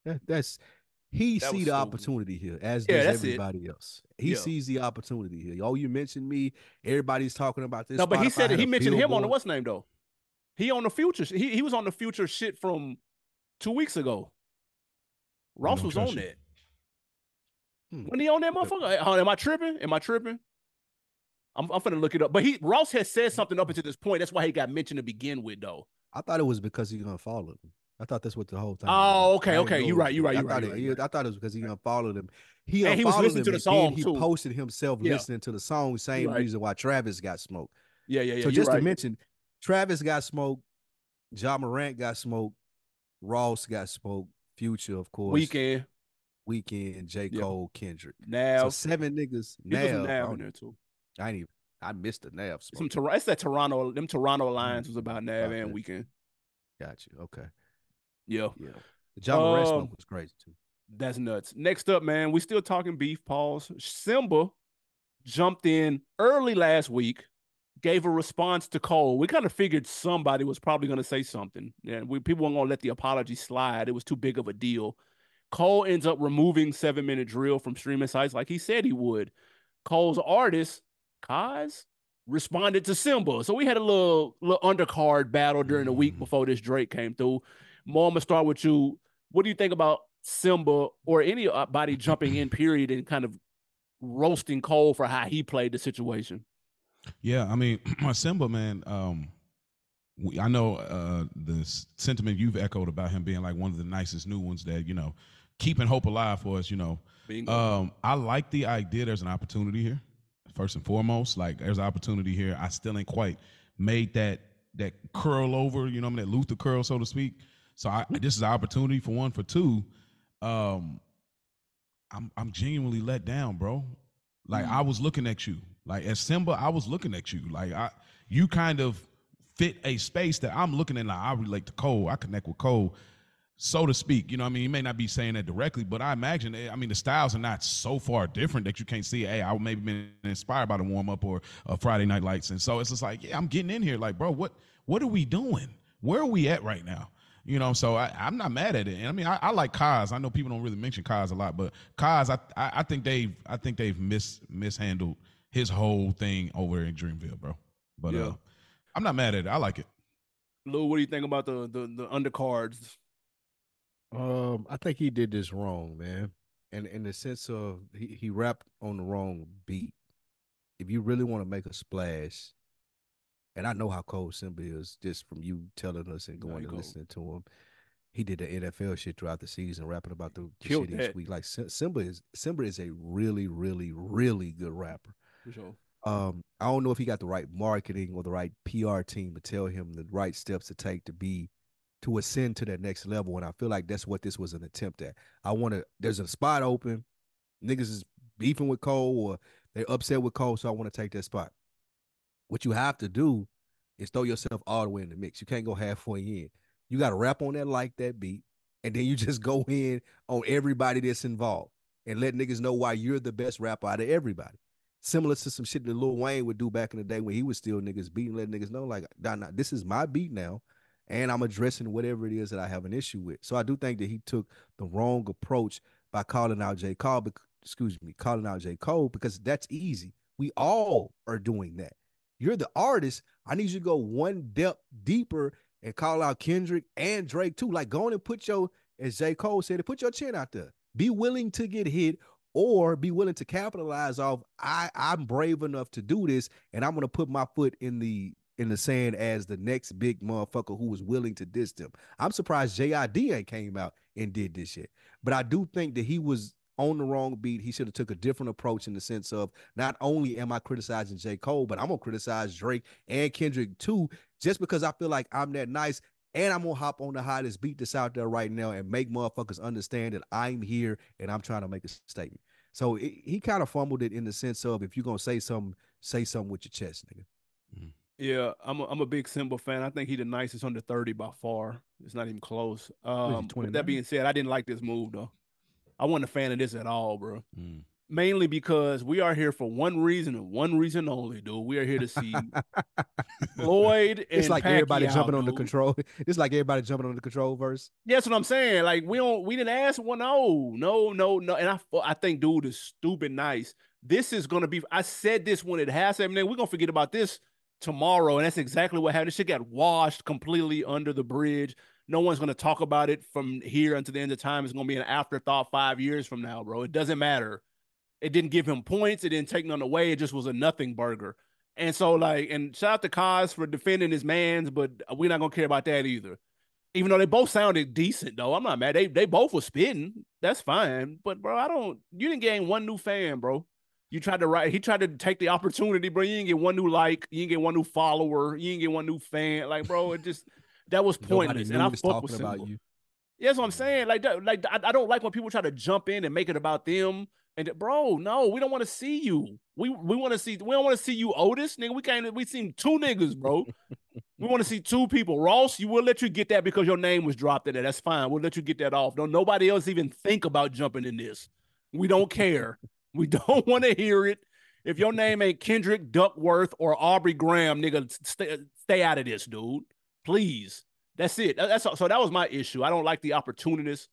He see the opportunity here, as does everybody else. He sees the opportunity here. Oh, you mentioned me. Everybody's talking about this. No, but he said he mentioned him on the what's name though. He on the Future. He was on the Future shit from 2 weeks ago. Ross was on that. When he on that motherfucker? Am I tripping? I'm finna look it up. But Ross has said something up until this point. That's why he got mentioned to begin with, though. I thought it was because he unfollowed him. I thought that's what the whole time. Oh, okay. You're right. I thought it was because he unfollowed him. He was listening to the song too. He posted himself listening to the song. Same reason why Travis got smoked. Yeah. So just to mention, Travis got smoked. Ja Morant got smoked. Ross got smoked. Future, of course. Weekend. J. Cole, Kendrick. Nav. So 7 niggas. Nav in there too. I missed the Nav smoke. It's that Toronto. Them Toronto Alliance was about Nav and Weekend. Got you. Okay. Yeah. The Ja Morant smoke was crazy too. That's nuts. Next up, man, we still talking beef. Pause. Simba jumped in early last week, gave a response to Cole. We kind of figured somebody was probably going to say something. And people weren't going to let the apology slide. It was too big of a deal. Cole ends up removing 7-Minute Drill from streaming sites like he said he would. Cole's artist, Kaz, responded to Simba. So we had a little undercard battle during the week before this Drake came through. Mo, I'm going to start with you. What do you think about Simba or anybody jumping in, period, and kind of roasting Cole for how he played the situation? Yeah, I mean, Simba, man, I know the sentiment you've echoed about him being like one of the nicest new ones that, keeping hope alive for us, I like the idea there's an opportunity here, first and foremost. Like, there's an opportunity here. I still ain't quite made that curl over, that Luther curl, so to speak. So this is an opportunity for one. For two, I'm genuinely let down, bro. Like, I was looking at you. Like, as Simba, I was looking at you. Like, you kind of fit a space that I'm looking at. Like, I relate to Cole. I connect with Cole, so to speak. He may not be saying that directly, but I imagine, the styles are not so far different that you can't see, hey, I maybe been inspired by the warm-up or Friday Night Lights. And so it's just like, yeah, I'm getting in here. Like, bro, what are we doing? Where are we at right now? So I'm not mad at it. And I like Kaz. I know people don't really mention Kaz a lot, but Kaz, I think they've mishandled his whole thing over in Dreamville, bro. But I'm not mad at it. I like it. Lou, what do you think about the undercards? I think he did this wrong, man. And in the sense of he rapped on the wrong beat. If you really want to make a splash, and I know how cold Simba is just from you telling us and going and listening to him. He did the NFL shit throughout the season, rapping about the shit each week. Like, Simba is a really, really, really good rapper. For sure. I don't know if he got the right marketing or the right PR team to tell him the right steps to take to ascend to that next level. And I feel like that's what this was an attempt at. There's a spot open. Niggas is beefing with Cole or they're upset with Cole, so I want to take that spot. What you have to do is throw yourself all the way in the mix. You can't go halfway in. You got to rap on that beat, and then you just go in on everybody that's involved and let niggas know why you're the best rapper out of everybody. Similar to some shit that Lil Wayne would do back in the day when he was still niggas beating, letting niggas know, like, nah, this is my beat now, and I'm addressing whatever it is that I have an issue with. So I do think that he took the wrong approach by calling out J. Cole, because that's easy. We all are doing that. You're the artist. I need you to go one depth deeper and call out Kendrick and Drake too. Like, go on and as J. Cole said, put your chin out there. Be willing to get hit or be willing to capitalize off. I'm brave enough to do this, and I'm gonna put my foot in the sand as the next big motherfucker who was willing to diss them. I'm surprised JID ain't came out and did this shit. But I do think that he was on the wrong beat. He should have took a different approach in the sense of, not only am I criticizing J. Cole, but I'm going to criticize Drake and Kendrick too, just because I feel like I'm that nice, and I'm going to hop on the hottest beat that's out there right now and make motherfuckers understand that I'm here and I'm trying to make a statement. So he kind of fumbled it in the sense of, if you're going to say something with your chest, nigga. Yeah, I'm a big Simba fan. I think he the nicest under 30 by far. It's not even close. With that being said, I didn't like this move, though. I wasn't a fan of this at all, bro. Mainly because we are here for one reason and one reason only, dude. We are here to see Floyd and it's like Pacquiao, everybody jumping on the dude. control. It's like everybody jumping on the control verse. That's what I'm saying. Like, we didn't ask one. No. And I think, dude, is stupid nice. This is gonna be. I said this when it has happened. We're gonna forget about this tomorrow, and that's exactly what happened. This shit got washed completely under the bridge. No one's going to talk about it from here until the end of time. It's going to be an afterthought 5 years from now, bro. It doesn't matter. It didn't give him points. It didn't take none away. It just was a nothing burger. And so, like, and shout out to Kaz for defending his mans, but we're not gonna care about that either. Even though they both sounded decent, though, I'm not mad. They both were spitting. That's fine. But bro, you didn't gain one new fan, bro. You tried to write. He tried to take the opportunity, bro. You didn't get one new like. You didn't get one new follower. You didn't get one new fan. Like, bro, that was pointless. And I fuck with about you. Yeah, that's what I'm saying. Like I don't like when people try to jump in and make it about them. And bro, no, we don't want to see you. We want to see. We don't want to see you, Otis, nigga. We seen two niggas, bro. We want to see two people. Ross, we'll let you get that because your name was dropped in there. That's fine. We'll let you get that off. Don't nobody else even think about jumping in this. We don't care. We don't want to hear it. If your name ain't Kendrick Duckworth or Aubrey Graham, nigga, stay out of this, dude. Please. That's it. So that was my issue. I don't like the opportunist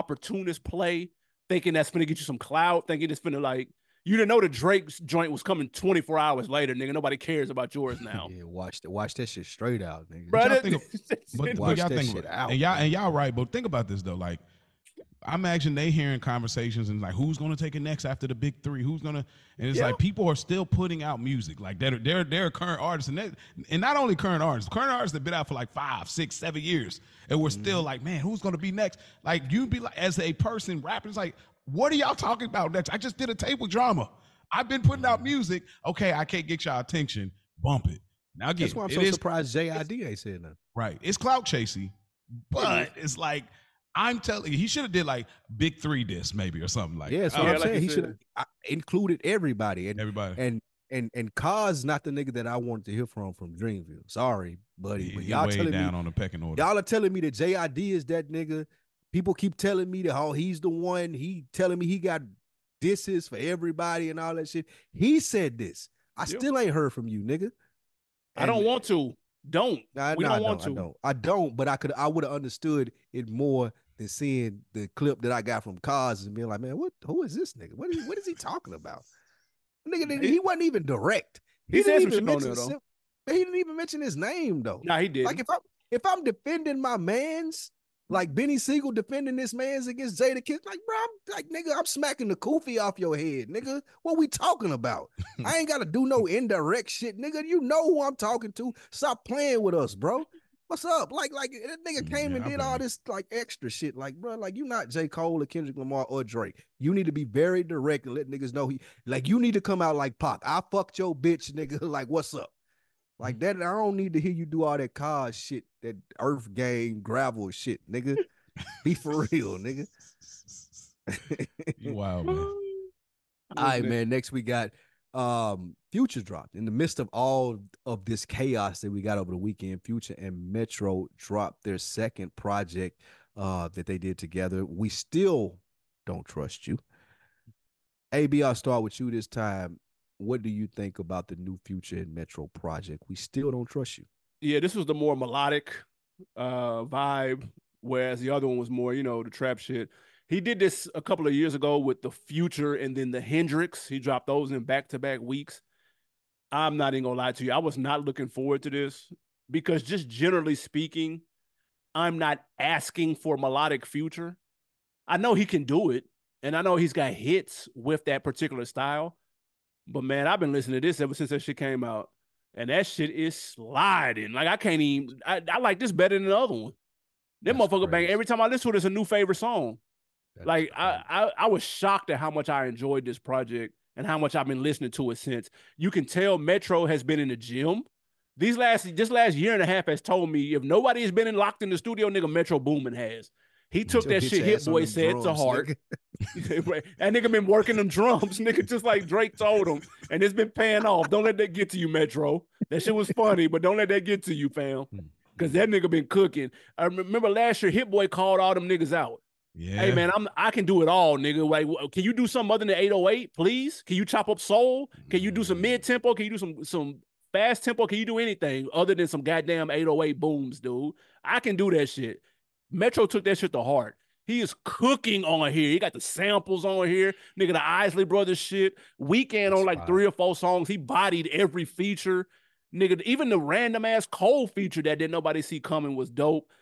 play, thinking that's gonna get you some clout, thinking it's gonna like you didn't know the Drake's joint was coming 24 hours later, nigga. Nobody cares about yours now. Yeah, watch that shit straight out, nigga. But watch that shit out. And y'all right, but think about this though. Like, I imagine they hearing conversations and like, who's gonna take it next after the big three? Who's gonna? And it's like people are still putting out music. Like they're current artists, and not only current artists that been out for like 5, 6, 7 years, and we're still like, man, who's gonna be next? Like you'd be like, as a person rapping, it's like, what are y'all talking about next? I just did a table drama. I've been putting out music. Okay, I can't get y'all attention. Bump it. Now again, that's why I'm so surprised JID ain't saying nothing. Right, it's clout chasing, but it's like. I'm telling you, he should have did like big 3 disc maybe or something like. Yeah, so I'm saying he should have included everybody and everybody and Kaz not the nigga that I wanted to hear from Dreamville. Sorry, buddy, but y'all way telling down me on the pecking order. Y'all are telling me that JID is that nigga. People keep telling me that he's the one. He telling me he got disses for everybody and all that shit. He said this. I still ain't heard from you, nigga. I don't want to. We don't want to. I don't. But I would have understood it more than seeing the clip that I got from Kaz and being like, man, who is this nigga? What is he talking about? Nigga, he wasn't even direct. He didn't even mention his name though. Nah, he did. Like if I'm defending my mans, like Benny Siegel defending this man's against Jadakiss, like bro, I'm smacking the kufi off your head, nigga. What we talking about? I ain't gotta do no indirect shit, nigga. You know who I'm talking to. Stop playing with us, bro. What's up? Like that nigga came and did all this like extra shit. Like, bro, like you not J. Cole or Kendrick Lamar or Drake. You need to be very direct and let niggas know you need to come out like Pac. I fucked your bitch, nigga. Like, what's up? Like that. I don't need to hear you do all that Kaz shit, that Earth Gang gravel shit, nigga. Be for real, nigga. You wild, man. All right, man. Next we got Future dropped. In the midst of all of this chaos that we got over the weekend, Future and Metro dropped their second project that they did together. We still don't trust you. AB, I'll start with you this time. What do you think about the new Future and Metro project? We still don't trust you. Yeah, this was the more melodic vibe, whereas the other one was more, the trap shit. He did this a couple of years ago with the Future and then the Hendrix. He dropped those in back-to-back weeks. I'm not even gonna lie to you. I was not looking forward to this because just generally speaking, I'm not asking for melodic Future. I know he can do it, and I know he's got hits with that particular style. But man, I've been listening to this ever since that shit came out, and that shit is sliding. Like I can't even. I like this better than the other one. That motherfucker bang every time I listen to it. It's a new favorite song. Like I was shocked at how much I enjoyed this project and how much I've been listening to it since. You can tell Metro has been in the gym. This last year and a half has told me if nobody has been locked in the studio, nigga, Metro Boomin has. He took that shit Hit Boy said to heart. That nigga been working them drums, nigga, just like Drake told him. And it's been paying off. Don't let that get to you, Metro. That shit was funny, but don't let that get to you, fam. Because that nigga been cooking. I remember last year, Hit Boy called all them niggas out. Yeah. Hey, man, I can do it all, nigga. Like, can you do something other than 808, please? Can you chop up soul? Can you do some mid-tempo? Can you do some fast tempo? Can you do anything other than some goddamn 808 booms, dude? I can do that shit. Metro took that shit to heart. He is cooking on here. He got the samples on here. Nigga, the Isley Brothers shit. Weekend on like 3 or 4 songs. He bodied every feature. Nigga, even the random ass Cole feature that didn't nobody see coming was dope.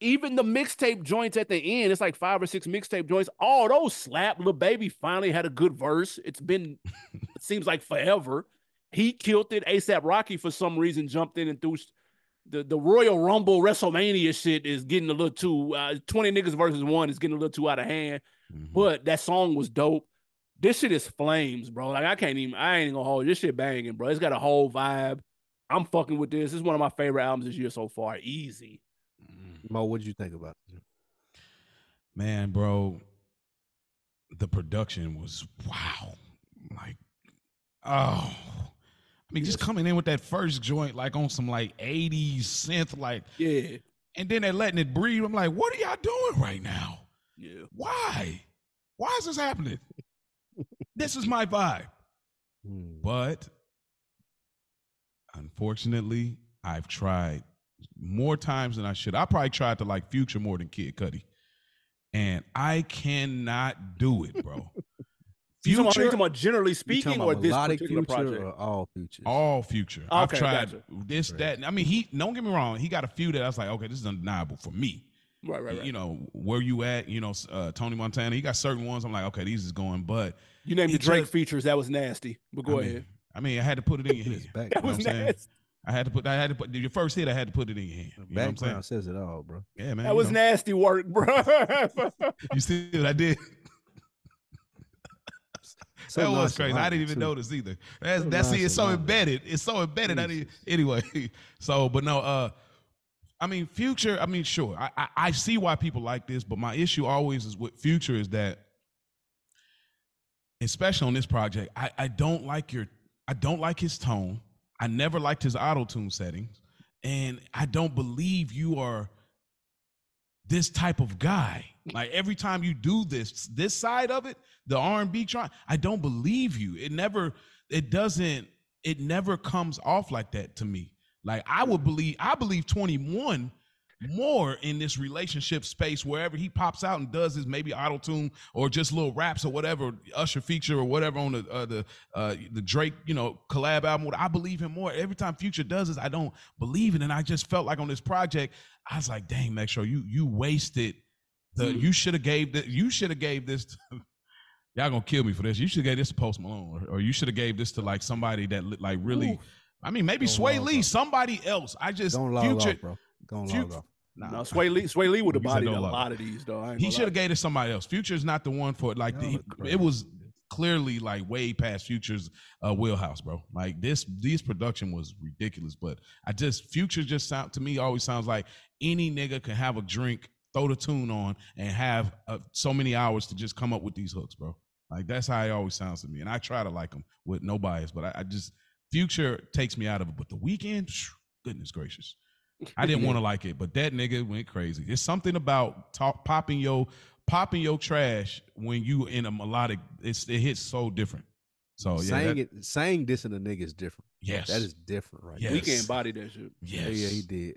even the mixtape joints at the end, it's like 5 or 6 mixtape joints. All those slap. Lil Baby finally had a good verse. It seems like forever. He killed it. ASAP Rocky, for some reason, jumped in and threw the Royal Rumble WrestleMania shit is getting a little too 20 niggas versus 1 is getting a little too out of hand. But that song was dope. This shit is flames, bro. Like I ain't even gonna hold this shit banging, bro. It's got a whole vibe. I'm fucking with this. This is one of my favorite albums this year so far. Easy. Mo, what did you think about it? Man, bro, the production was wow. Like, oh, I mean, just coming in with that first joint, like on some like 80s synth, like, yeah. And then they're letting it breathe. I'm like, what are y'all doing right now? Yeah. Why? Why is this happening? This is my vibe. But unfortunately, I've tried more times than I should. I probably tried to like Future more than Kid Cudi. And I cannot do it, bro. You talking about generally speaking or this particular project? Or all Future? All Future. Okay, I've tried gotcha. this, that. I mean, don't get me wrong. He got a few that I was like, okay, this is undeniable for me. Right. You know, where you at? You know, Tony Montana. He got certain ones. I'm like, okay, these is going. But you named the Drake features. That was nasty. But go ahead. I mean, I had to put it in your hand. That was nasty. I had to put your first hit. I had to put it in your hand. You know what I'm saying? Says it all, bro. Yeah, man. That was nasty work, bro. You see what I did? That was crazy. I didn't even notice either. It's so embedded. It's so embedded. Anyway. So, but no. I mean, Future. I mean, sure. I see why people like this, but my issue always is with Future is that, especially on this project, I don't like his tone. I never liked his auto-tune settings, and I don't believe you are this type of guy. Like every time you do this side of it, the R&B try, I don't believe you. It never comes off like that to me. Like I believe 21 more in this relationship space wherever he pops out and does his maybe auto-tune or just little raps or whatever, Usher feature or whatever on the Drake, collab album. I believe him more. Every time Future does this, I don't believe it. And I just felt like on this project, I was like, dang, Metro, you wasted you should have gave this to, y'all gonna kill me for this. You should have gave this to Post Malone or you should have gave this to like somebody that like really, ooh. I mean, maybe Sway Lee, somebody else. I just don't log off, bro. Don't log off. No, Sway Lee would have bodied a lot of these, though. He should have gave it to somebody else. Future's not the one for it. Like it was clearly like way past Future's wheelhouse, bro. Like this production was ridiculous. But Future just to me always sounds like any nigga can have a drink, throw the tune on, and have so many hours to just come up with these hooks, bro. Like that's how it always sounds to me. And I try to like him with no bias, but I just Future takes me out of it. But The Weeknd, goodness gracious. I didn't want to like it, but that nigga went crazy. It's something about popping your trash when you in a melodic. It hits so different. So saying this in a nigga is different. Yes, that is different, right? Yes. Weeknd bodied that shit. Yes, yeah, he did.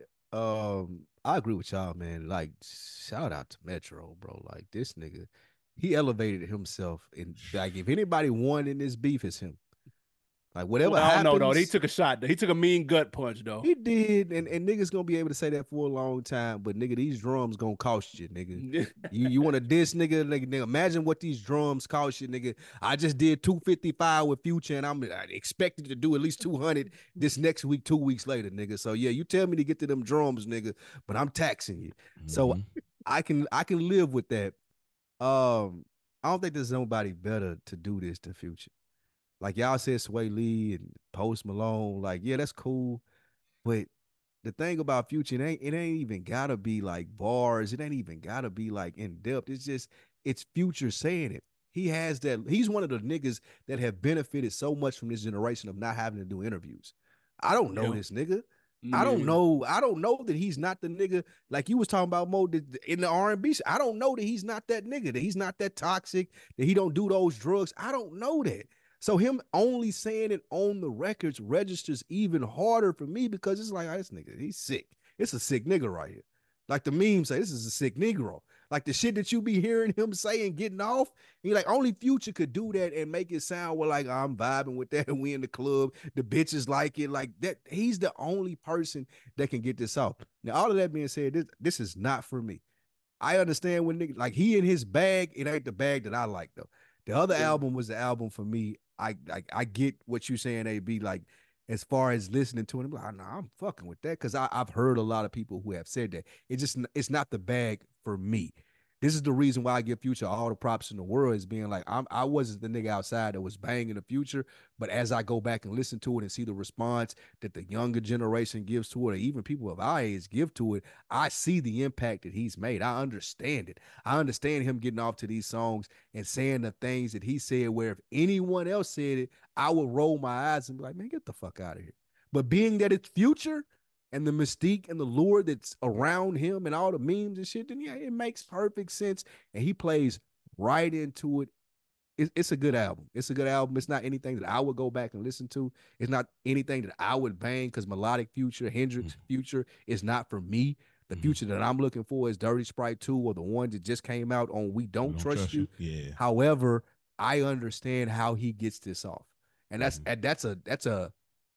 I agree with y'all, man. Like, shout out to Metro, bro. Like this nigga, he elevated himself, and like if anybody won in this beef, it's him. Like whatever happens, no, he took a shot. He took a mean gut punch, though. He did, and niggas gonna be able to say that for a long time. But nigga, these drums gonna cost you, nigga. you want to diss, nigga? Nigga, imagine what these drums cost you, nigga. I just did 255 with Future, and I'm expected to do at least 200 this next week, 2 weeks later, nigga. So yeah, you tell me to get to them drums, nigga, but I'm taxing you. Mm-hmm. So I can live with that. I don't think there's nobody better to do this than Future. Like y'all said, Sway Lee and Post Malone, like, yeah, that's cool. But the thing about Future, it ain't even gotta be like bars. It ain't even gotta be like in depth. It's Future saying it. He has that. He's one of the niggas that have benefited so much from this generation of not having to do interviews. I don't know this nigga. I don't know that he's not the nigga like you was talking about, Mo, in the R&B. I don't know that he's not that nigga, that he's not that toxic, that he don't do those drugs. I don't know that. So him only saying it on the records registers even harder for me because it's like, this nigga, he's sick. It's a sick nigga right here. Like the memes say, this is a sick Negro. Like the shit that you be hearing him say and getting off, and you're like, only Future could do that and make it sound well like I'm vibing with that and we in the club. The bitches like it. Like that. He's the only person that can get this off. Now, all of that being said, this is not for me. I understand when niggas like he in his bag, it ain't the bag that I like though. The other album was the album for me. I get what you're saying, AB. Like as far as listening to him, like, nah, I'm fucking with that because I've heard a lot of people who have said that. It's not the bag for me. This is the reason why I give Future all the props in the world is being like I wasn't the nigga outside that was banging the Future, but as I go back and listen to it and see the response that the younger generation gives to it, or even people of our age give to it, I see the impact that he's made. I understand it. I understand him getting off to these songs and saying the things that he said. Where if anyone else said it, I would roll my eyes and be like, man, get the fuck out of here. But being that it's Future and the mystique and the lure that's around him and all the memes and shit, then yeah, it makes perfect sense. And he plays right into it. It's a good album. It's a good album. It's not anything that I would go back and listen to. It's not anything that I would bang because melodic Future, Hendrix Future is not for me. The Future that I'm looking for is Dirty Sprite 2 or the one that just came out on We Don't Trust You. Yeah. However, I understand how he gets this off. And that's a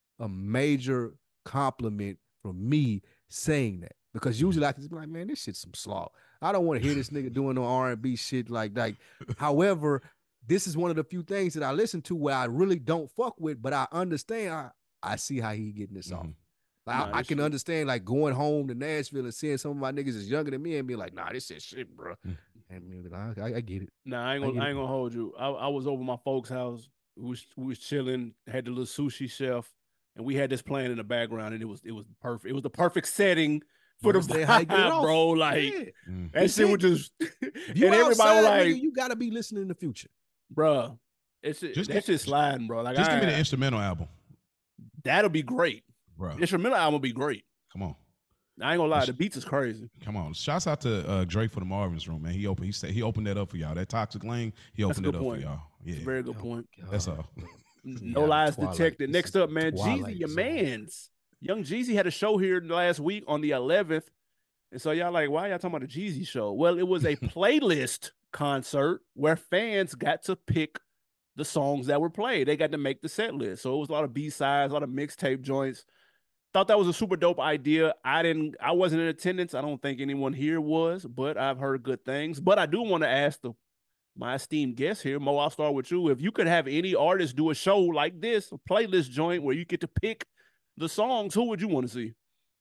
major compliment from me saying that, because usually I can just be like, man, this shit's some slaw. I don't want to hear this nigga doing no R&B shit like that. However, this is one of the few things that I listen to where I really don't fuck with, but I understand. I see how he getting this off. Like, I can understand like going home to Nashville and seeing some of my niggas is younger than me and be like, nah, this is shit, bro. And I get it. Nah, I ain't gonna hold you. I was over my folks' house. We was chilling, had the little sushi chef, and we had this playing in the background, and it was perfect. It was the perfect setting for the vibe, bro. Like that shit was just and everybody was like, nigga, you gotta be listening to Future. Bro, that's just sliding, bro. Like, just give me the instrumental album. That'll be great, bro. The instrumental album will be great. Come on, I ain't gonna lie, the beats is crazy. Come on, shouts out to Drake for the Marvin's Room, man. He opened that up for y'all. That Toxic Lane, he opened it up for y'all. Yeah, that's a very good point. That's all. No lies detected. Next up, man, Jeezy, your man's Young Jeezy had a show here last week on the 11th, and so y'all like, why y'all talking about a Jeezy show? Well, it was a playlist concert where fans got to pick the songs that were played. They got to make the set list. So it was a lot of B-sides, a lot of mixtape joints. Thought that was a super dope idea. I wasn't in attendance. I don't think anyone here was, but I've heard good things. But I do want to ask my esteemed guest here, Mo, I'll start with you. If you could have any artist do a show like this, a playlist joint where you get to pick the songs, who would you want to see?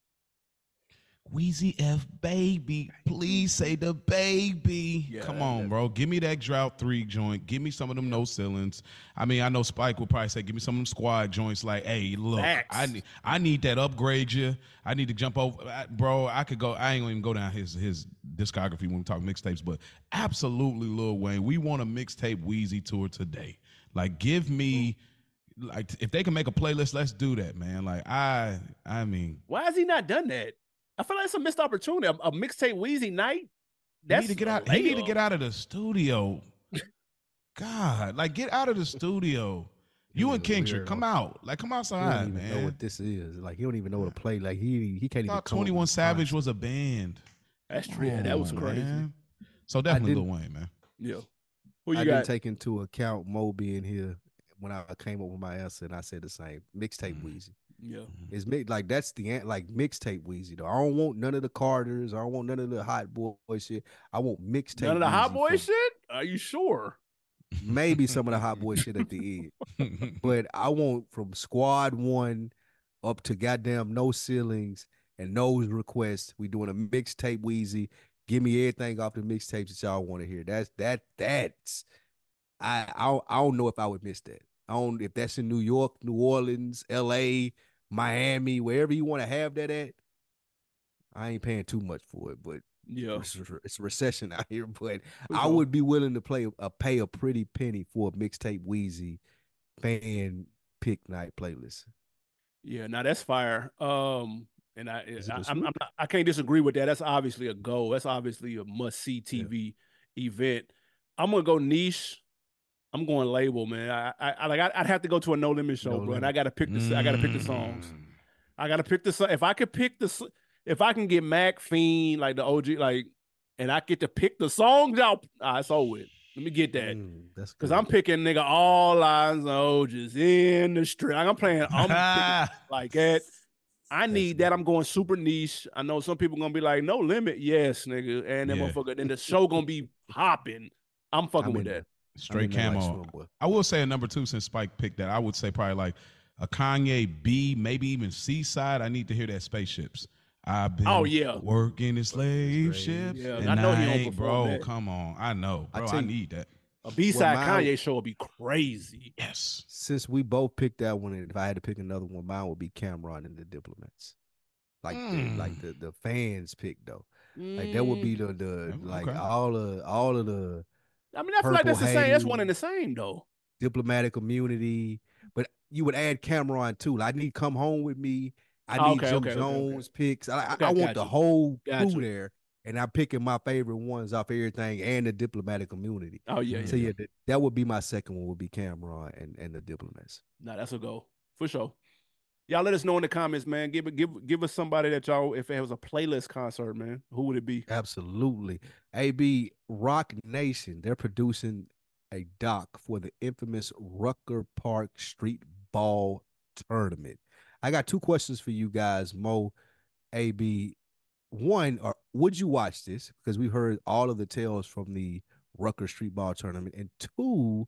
Weezy F baby, please say the baby. Yeah, come on, bro. Give me that Drought 3 joint. Give me some of them No Ceilings. I mean, I know Spike would probably say, give me some of them Squad joints. Like, hey, look, I need that upgrade you. I need to jump over, bro. I ain't gonna even go down his discography when we talk mixtapes, but absolutely, Lil Wayne. We want a mixtape Weezy tour today. Like, give me. Like, if they can make a playlist, let's do that, man. Like, I mean, why has he not done that? I feel like it's a missed opportunity. A mixtape Weezy night. He need to get out. He need to get out of the studio. God, like, get out of the studio. You and Kingshire, come out. Like, come outside, man. He don't even know what this is. Like, he don't even know what to play. Like, he can't even. 21 Savage was a band. That's true. Yeah, that was crazy. Man. So definitely Lil Wayne, man. Yeah. Who you I got? didn't take into account Mo being here when I came up with my answer, and I said the same. Mixtape Weezy. Yeah, it's like that's the like mixtape Weezy though. I don't want none of the Carters. I don't want none of the Hot Boy shit. I want mixtape. None of the Hot Boy shit? Are you sure? Maybe some of the Hot Boy shit at the end, but I want from Squad 1 up to goddamn No Ceilings and Those Requests. We doing a mixtape Weezy. Give me everything off the mixtapes that y'all want to hear. That's I don't know if I would miss that. I don't if that's in New York, New Orleans, LA, Miami, wherever you want to have that at. I ain't paying too much for it, but yeah, it's a recession out here. But I would be willing to pay a pretty penny for a mixtape Weezy fan pick night playlist. Yeah, now that's fire. And I can't disagree with that. That's obviously a goal. That's obviously a must-see TV event. I'm gonna go niche. I'm going label, man. I'd have to go to a No Limit show, bro. And I gotta pick the songs. I gotta pick the song. If if I can get Mac, Fiend, like the OG, like, and I get to pick the songs out, it's over with. Let me get that. That's because good. I'm picking nigga all lines of just in the street. Like, I'm picking like that. I need that. I'm going super niche. I know some people gonna be like, no limit. Yes, nigga. And then motherfucker, then the show gonna be popping. I'm fucking with that. Straight camo. I will say a number 2 since Spike picked that. I would say probably like a Kanye B, maybe even C side. I need to hear that Spaceships. I've been working in slave ships. Yeah, and I know he don't perform perform bro, that. come on. I know, bro. I need that. A B-side Kanye show would be crazy. Yes. Since we both picked that one, and if I had to pick another one, mine would be Cameron and the Diplomats. Like the fans pick though. Like that would be all of the. I mean, I feel like that's the same. That's one and the same though. Diplomatic immunity, but you would add Cameron too. Like, I need Come Home With Me. I need Jim Jones picks. I want the whole crew there, and I'm picking my favorite ones off everything and the diplomatic immunity. Oh yeah. So that would be my second one. Would be Cameron and the Diplomats. Nah, that's a go for sure. Y'all let us know in the comments, man. Give us somebody that y'all, if it was a playlist concert, man, who would it be? Absolutely. AB Rock Nation, they're producing a doc for the infamous Rucker Park Street Ball Tournament. I got 2 questions for you guys, Mo, AB. One, would you watch this? Because we heard all of the tales from the Rucker Street Ball Tournament. And 2,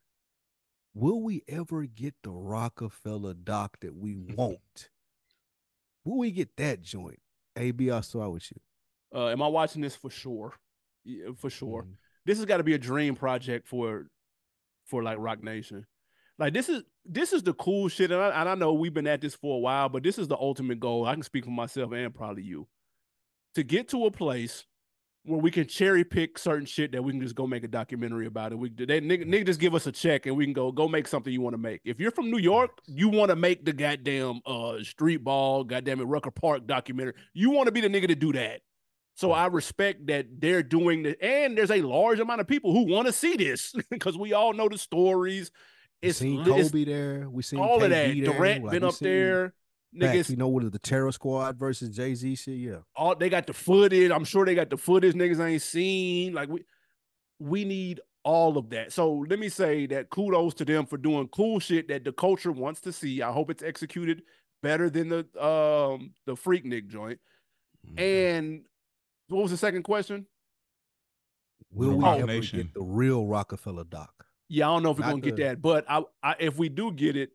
will we ever get the Rockefeller doc that we want? Will we get that joint? AB, I'll start with you. Am I watching this for sure? Yeah, for sure. This has got to be a dream project for like Rock Nation. Like, this is the cool shit, and I know we've been at this for a while, but this is the ultimate goal. I can speak for myself and probably you, to get to a place where we can cherry pick certain shit that we can just go make a documentary about it. Nigga just give us a check and we can go make something you want to make. If you're from New York, you want to make the goddamn street ball, goddamn it, Rucker Park documentary. You want to be the nigga to do that. So I respect that they're doing it, and there's a large amount of people who want to see this because we all know the stories. We seen Kobe there. We seen all KD of that. there. Durant been up there. Niggas, you know what is the Terror Squad versus Jay-Z shit? Yeah. They got the footage. I'm sure they got the footage niggas ain't seen. Like, we need all of that. So let me say that kudos to them for doing cool shit that the culture wants to see. I hope it's executed better than the Freaknik joint. And what was the second question? Will we ever get the real Rockefeller doc? Yeah, I don't know if we're gonna get that, but I if we do get it,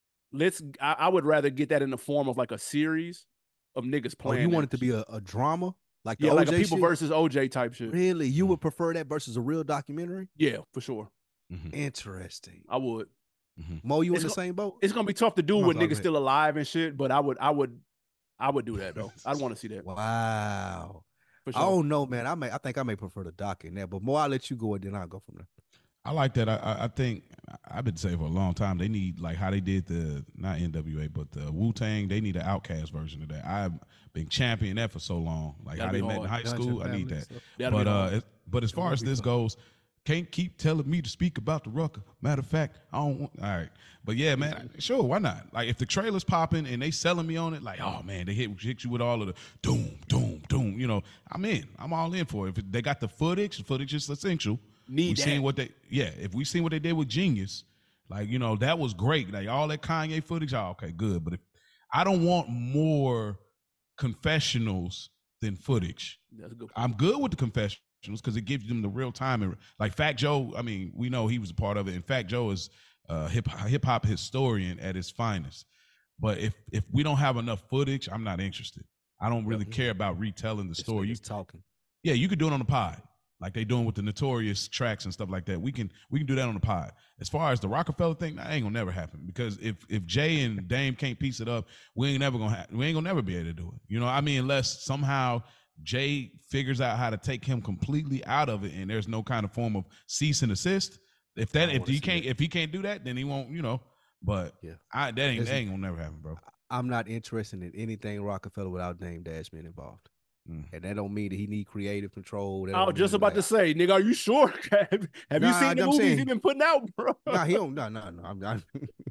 I would rather get that in the form of like a series of niggas playing. You want it to be a drama? Like the OJ like a people versus OJ type shit. Really? You would prefer that versus a real documentary? Yeah, for sure. Interesting. I would. Mo, you in the same boat? It's gonna be tough to do with niggas still alive and shit, but I would do that though. I'd want to see that. Wow. Sure. I don't know, man. I think I may prefer the doc in that, but more I'll let you go and then I'll go from there. I like that. I think I've been saying for a long time they need, like how they did the not NWA but the Wu-Tang. They need an Outkast version of that. I've been championing that for so long. Like how they met in high school. I need that. But as far as this goes, can't keep telling me to speak about the Rucker. Matter of fact, I don't want. All right, but yeah, man, sure, why not? Like if the trailer's popping and they selling me on it, like oh man, they hit you with all of the doom, doom, doom. You know, I'm in. I'm all in for it. If they got the footage is essential. Need that. If we seen what they did with Genius, like you know that was great. Like all that Kanye footage, okay, good. But if I don't want more confessionals than footage, that's a good point. I'm good with the confessionals because it gives them the real time. And like Fat Joe, I mean, we know he was a part of it. And Fat Joe is a hip hop historian at his finest. But if we don't have enough footage, I'm not interested. I don't really care about retelling the story. You talking? Yeah, you could do it on the pod. Like they doing with the Notorious tracks and stuff like that. We can do that on the pod. As far as the Rockefeller thing, that ain't gonna never happen because if Jay and Dame can't piece it up, we ain't gonna never be able to do it. You know, I mean, unless somehow Jay figures out how to take him completely out of it and there's no kind of form of cease and desist. If he can't do that, then he won't. You know, but that ain't gonna never happen, bro. I'm not interested in anything Rockefeller without Dame Dash being involved. And that don't mean that he need creative control. I was just about to say, nigga, are you sure? Have you seen the movies he's been putting out, bro? Nah, he don't. No. I'm not.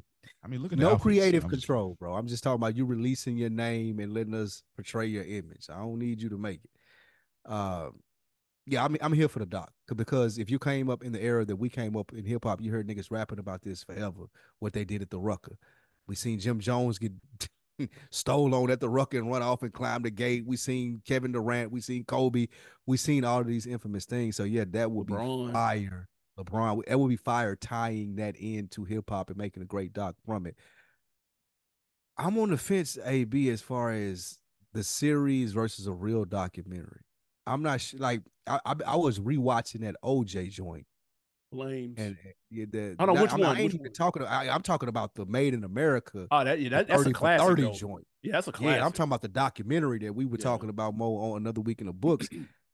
I mean, look at the No outfits. creative I'm just- control, bro. I'm just talking about you releasing your name and letting us portray your image. I don't need you to make it. Yeah, I mean, I'm here for the doc because if you came up in the era that we came up in hip hop, you heard niggas rapping about this forever. What they did at the Rucker, we seen Jim Jones get stole on at the Rucker and run off and climb the gate. We seen Kevin Durant, we seen Kobe, we seen all of these infamous things. So yeah, that would LeBron. be fire. LeBron, that would be fire tying that into hip hop and making a great doc from it. I'm on the fence, AB, as far as the series versus a real documentary. I'm not like I was rewatching that OJ joint Flames. and yeah, Hold on, which I one? ain't Which even one? talking. I'm talking about the Made in America. Oh, that's a 30 for classic 30 though. joint. Yeah, that's a classic. Yeah, I'm talking about the documentary that we were Yeah. talking about more on Another Week in the Books.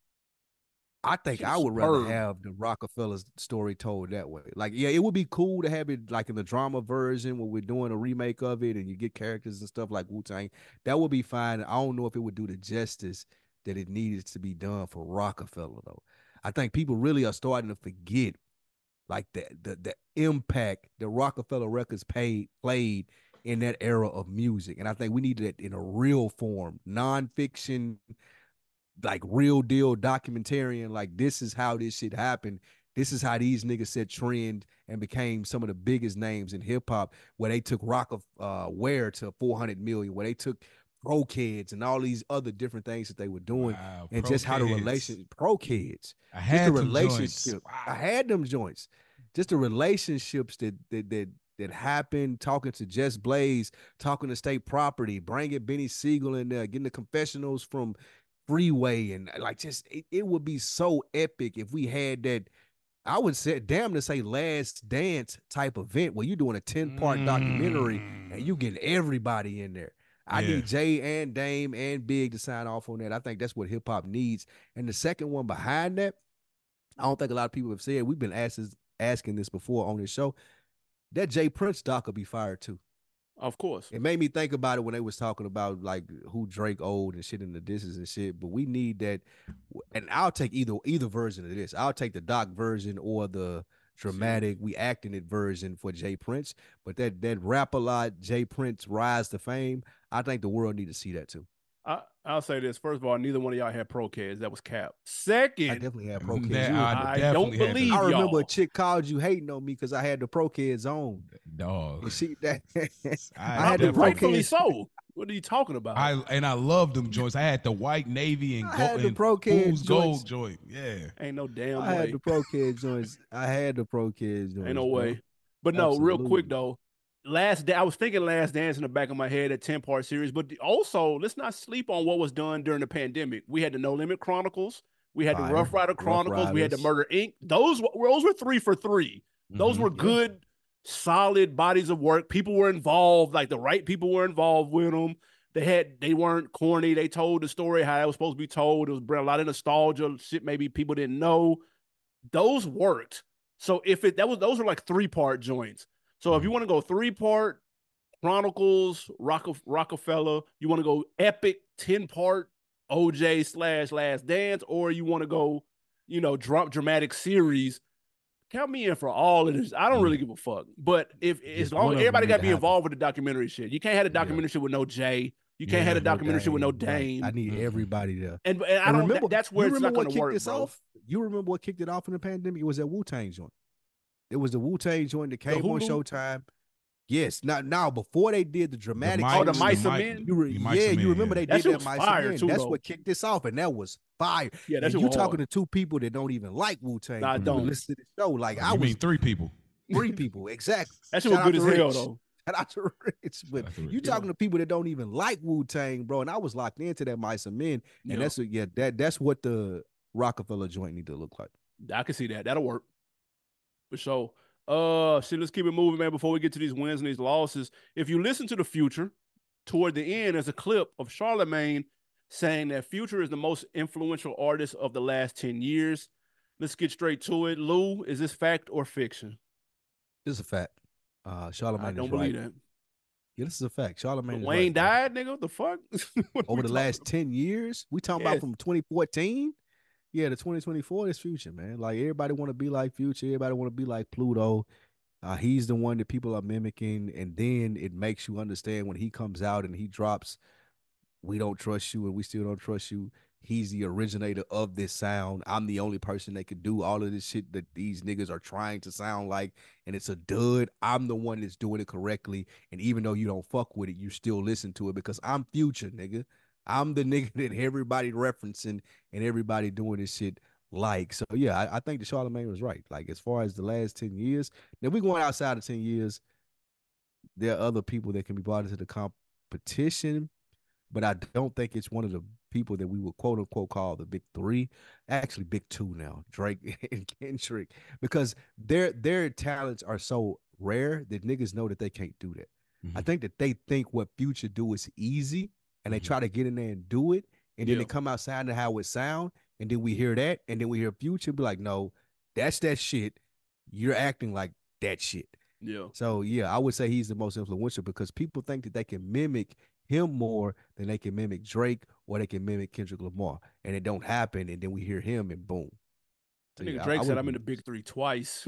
I think Shit I was would rather superb. have the Rockefeller's story told that way. Like, yeah, it would be cool to have it like in the drama version where we're doing a remake of it and you get characters and stuff like Wu-Tang. That would be fine. I don't know if it would do the justice that it needed to be done for Rockefeller, though. I think people really are starting to forget like the impact that Rockefeller Records played in that era of music. And I think we need it in a real form, nonfiction, like real deal documentarian. Like, this is how this shit happened. This is how these niggas set trend and became some of the biggest names in hip hop, where they took Ware to 400 million, where they took Pro Kids and all these other different things that they were doing. Wow, And Pro just how the Kids. relation Pro Kids. I Just had the them joints. relationship. Wow. I had them joints. Just the relationships that happened, talking to Jess Blaze, talking to State Property, bringing Benny Siegel in there, getting the confessionals from Freeway, and like just it would be so epic if we had that. I would say damn to say Last Dance type event where you're doing a 10-part documentary and you get everybody in there. I Yeah. need Jay and Dame and Big to sign off on that. I think that's what hip hop needs. And the second one behind that, I don't think a lot of people have said. We've been asking this before on this show. That Jay Prince doc will be fired too. Of course. It made me think about it when they was talking about like who Drake owed and shit in the disses and shit. But we need that, and I'll take either version of this. I'll take the doc version or the dramatic we acting it version for Jay Prince. But that rap a lot Jay Prince rise to fame, I think the world need to see that too. I'll say this. First of all, neither one of y'all had Pro Kids. That was cap. I Second, definitely had Pro Kids. That- I definitely don't had believe I remember y'all. a chick called you hating on me because I had the Pro Kids on. Dog. And she that I had the definitely- Pro rightfully Kids. so. What are you talking about? I loved them joints. I had the white navy and I had gold the and Pro Kids Fool's joints. gold joint. Yeah. Ain't no damn I way. had the Pro Kids joints. I had the Pro Kids joints. Ain't no bro. way. But no, real quick Absolutely. though. I was thinking Last Dance in the back of my head, a 10-part series. But also, let's not sleep on what was done during the pandemic. We had the No Limit Chronicles. We had the Fire. Rough Rider Rough Chronicles. We had the Riders. Murder Inc. Those were 3 for 3. Those Mhm. were good, solid bodies of work. People were involved. Like the right people were involved with them. They weren't corny. They told the story how it was supposed to be told. It was a lot of nostalgia, shit maybe people didn't know. Those worked. So those were like 3-part joints. So if you want to go 3-part Chronicles, Rockefeller, you want to go epic 10-part OJ / Last Dance, or you want to go, dramatic series, count me in for all of this. I don't really give a fuck. But as Just long one as of them everybody need got to to be happen. involved with the documentary shit. You can't have a documentary shit with no Jay. You can't have a documentary shit with no Dame. Right. I need everybody there. And I don't. remember, That's where you it's not remember going what to kicked work, this bro. off? You remember what kicked it off in the pandemic? It was that Wu-Tang joint. It was the Wu-Tang joint that came on Hulu? Showtime. Yes, not now. Before they did the dramatic, Oh, the series, Mice and Men? you remember they That did shit that was Mice fire, and Men. too, That's though. what kicked this off, and that was fire. Yeah, that and shit you was talking hard. to 2 people that don't even like Wu-Tang. Nah, I but you don't. listen to the show. Like I You was mean 3 people? 3 people exactly. That shit was Shout good out as to hell, Rich. though. Shout out to Rich. But Shout out to Rich. you talking to people that don't even like Wu-Tang, bro. And I was locked into that Mice and Men. And Yeah. that's what the Rockefeller joint need to look like. I can see that. That'll work. For sure. Let's keep it moving, man, before we get to these wins and these losses. If you listen to the Future, toward the end, there's a clip of Charlemagne saying that Future is the most influential artist of the last 10 years. Let's get straight to it. Lou, is this fact or fiction? This is a fact. Charlemagne I don't is believe right. that. Yeah, this is a fact. Charlemagne is Wayne right, bro. died, nigga. What the fuck? What Over we the talking last about? 10 years. We talking Yes. about from 2014. Yeah, the 2024 is Future, man. Like everybody want to be like Future. Everybody want to be like Pluto. He's the one that people are mimicking, and then it makes you understand when he comes out and he drops "We Don't Trust You" and "We Still Don't Trust You." He's the originator of this sound. I'm the only person that could do all of this shit that these niggas are trying to sound like, and it's a dud. I'm the one that's doing it correctly, and even though you don't fuck with it, you still listen to it because I'm Future, nigga. I'm the nigga that everybody referencing and everybody doing this shit like. So yeah, I think that Charlamagne was right. Like as far as the last 10 years, now we going outside of 10 years, there are other people that can be brought into the competition, but I don't think it's one of the people that we would quote unquote call the big three. Actually, big two now, Drake and Kendrick, because their talents are so rare that niggas know that they can't do that. I think that they think what Future do is easy, and they try to get in there and do it, and then they come outside and how it sound, and then we hear that, and then we hear Future be like, no, that's that shit. You're acting like that shit. Yeah. So yeah, I would say he's the most influential because people think that they can mimic him more than they can mimic Drake or they can mimic Kendrick Lamar, and it don't happen. And then we hear him, and boom. So nigga Drake said I'm in the big three twice.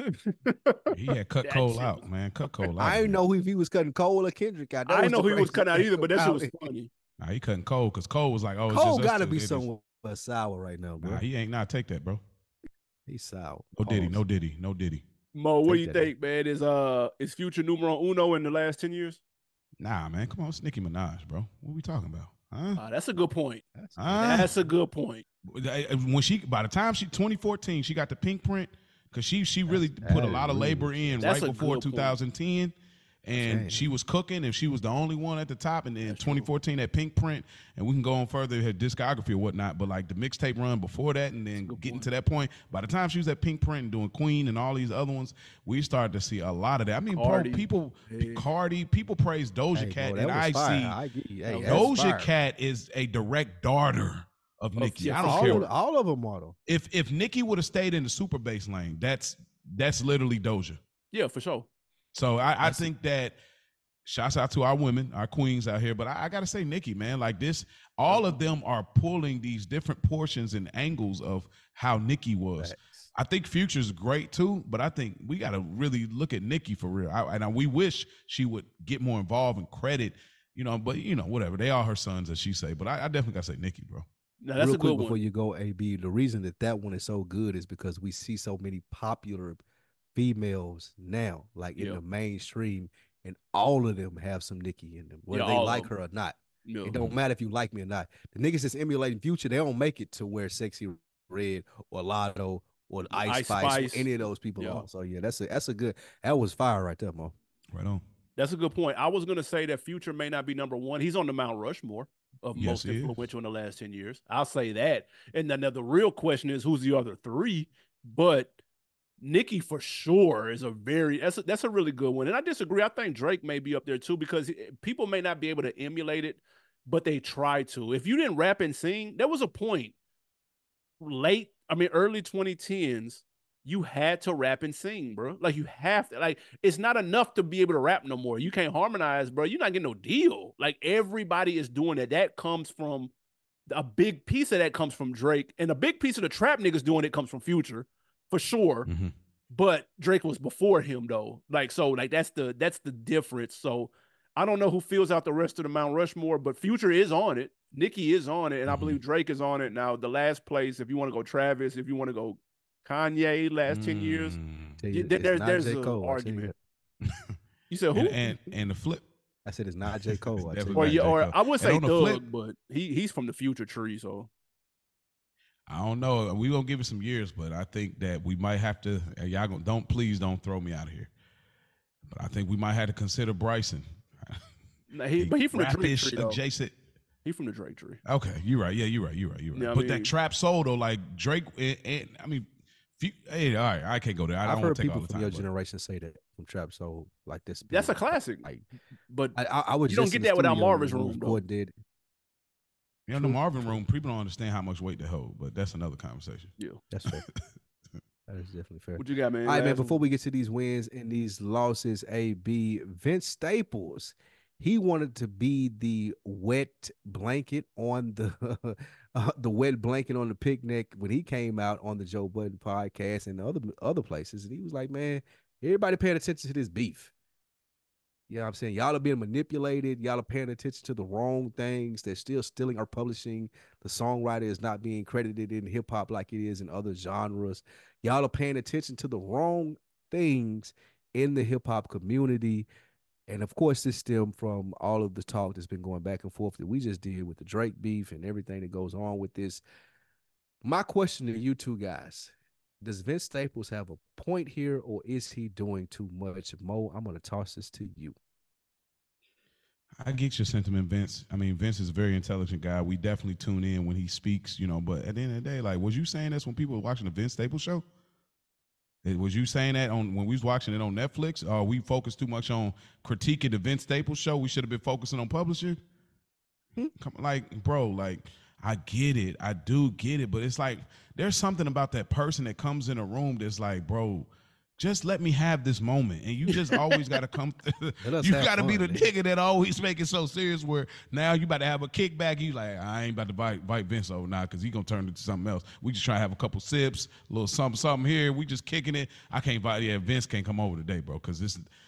He had cut Cole out, man. Cut Cole out. I didn't know if he was cutting Cole or Kendrick out. I didn't know who he was cutting out either, but that shit was funny. Nah, he cutting Cole because Cole was like, "Oh, Cole gotta be somewhere sour right now, bro." Nah, he ain't not take that, bro. He's sour. No Diddy. Mo, what do you think, man? Is Future numero uno in the last 10 years? Nah, man, come on, it's Nicki Minaj, bro. What are we talking about? Huh? That's a good point. That's a good point. When by the time 2014, she got the pink print because she really put a lot of labor in right before 2010. And she was cooking, and she was the only one at the top. And then 2014, that pink print, and we can go on further, her discography or whatnot. But like the mixtape run before that, and then getting to that point, by the time she was at pink print and doing Queen and all these other ones, we started to see a lot of that. I mean, Cardi, people praise Doja Cat, and I see Doja Cat is a direct daughter of Nicki. I don't care. All of them are though. If Nicki would have stayed in the super bass lane, that's literally Doja. Yeah, for sure. So I think that shouts out to our women, our queens out here. But I got to say, Nicki, man, like this, all of them are pulling these different portions and angles of how Nicki was. I think Future's great too, but I think we got to really look at Nicki for real. And we wish she would get more involved and credit, but whatever. They are her sons, as she say. But I definitely got to say Nicki, bro. No, that's real a quick good before one. you go, AB, the reason that one is so good is because we see so many popular females now, like in the mainstream, and all of them have some Nicki in them, whether they like her or not. It don't matter if you like me or not. The niggas that's emulating Future, they don't make it to where Sexy Red or Lotto or Ice Spice or any of those people are. So yeah, that's a good. That was fire right there, Mo. Right on. That's a good point. I was gonna say that Future may not be number one. He's on the Mount Rushmore of most influential in the last 10 years. I'll say that. And then the real question is who's the other three, but Nicki for sure is that's a really good one. And I disagree. I think Drake may be up there too because people may not be able to emulate it, but they try to. If you didn't rap and sing, there was a point early 2010s, you had to rap and sing, bro. Like you have to, like it's not enough to be able to rap no more. You can't harmonize, bro. You're not getting no deal. Like everybody is doing it. That comes from a big piece of that comes from Drake, and a big piece of the trap niggas doing it comes from Future. For sure, but Drake was before him though. That's the difference. So I don't know who fills out the rest of the Mount Rushmore, but Future is on it. Nicki is on it, and I believe Drake is on it. Now the last place, if you want to go Travis, if you want to go Kanye, last 10 years, there's an argument. You said who? And the flip. I said it's not J. Cole. Or I would say Doug, but he's from the Future tree, so. I don't know. We gonna give it some years, but I think that we might have to. Y'all please don't throw me out of here. But I think we might have to consider Bryson. But he from the Drake tree, though. Adjacent. He from the Drake tree. Okay, you're right. Yeah, you're right. Yeah, but that trap soul though, like Drake, hey, all right, I can't go there. I've heard people from your generation say that from trap soul like this. That's a classic. But I was you don't get that without Marvin's Room. Gordon did. The Marvin Room, people don't understand how much weight they hold, but that's another conversation. Yeah, that's fair. That is definitely fair. What you got, man? All right, man. Before we get to these wins and these losses, AB Vince Staples, he wanted to be the wet blanket on the wet blanket on the picnic when he came out on the Joe Budden podcast and other places, and he was like, man, Everybody paying attention to this beef. You know what I'm saying? Y'all are being manipulated. Y'all are paying attention to the wrong things. They're still stealing our publishing. The songwriter is not being credited in hip hop like it is in other genres. Y'all are paying attention to the wrong things in the hip hop community. And of course, this stemmed from all of the talk that's been going back and forth that we just did with the Drake beef and everything that goes on with this. My question to you two guys, does Vince Staples have a point here, or is he doing too much? Mo, I'm going to toss this to you. I get your sentiment, Vince. I mean, Vince is a very intelligent guy. We definitely tune in when he speaks, you know, but at the end of the day, like, was you saying this when people were watching the Vince Staples show? Was you saying that on when we was watching it on Netflix? Or we focused too much on critiquing the Vince Staples show? We should have been focusing on publishing? Like, bro, like, I get it. I do get it. But it's like, there's something about that person that comes in a room that's like, bro, just let me have this moment. And you just always got to come. You got to be the nigga that always make it so serious where now you about to have a kickback. You like, I ain't about to bite Vince over now because he going to turn into something else. We just try to have a couple sips, a little something here. We just kicking it. I can't buy. Yeah, Vince can't come over today, bro, because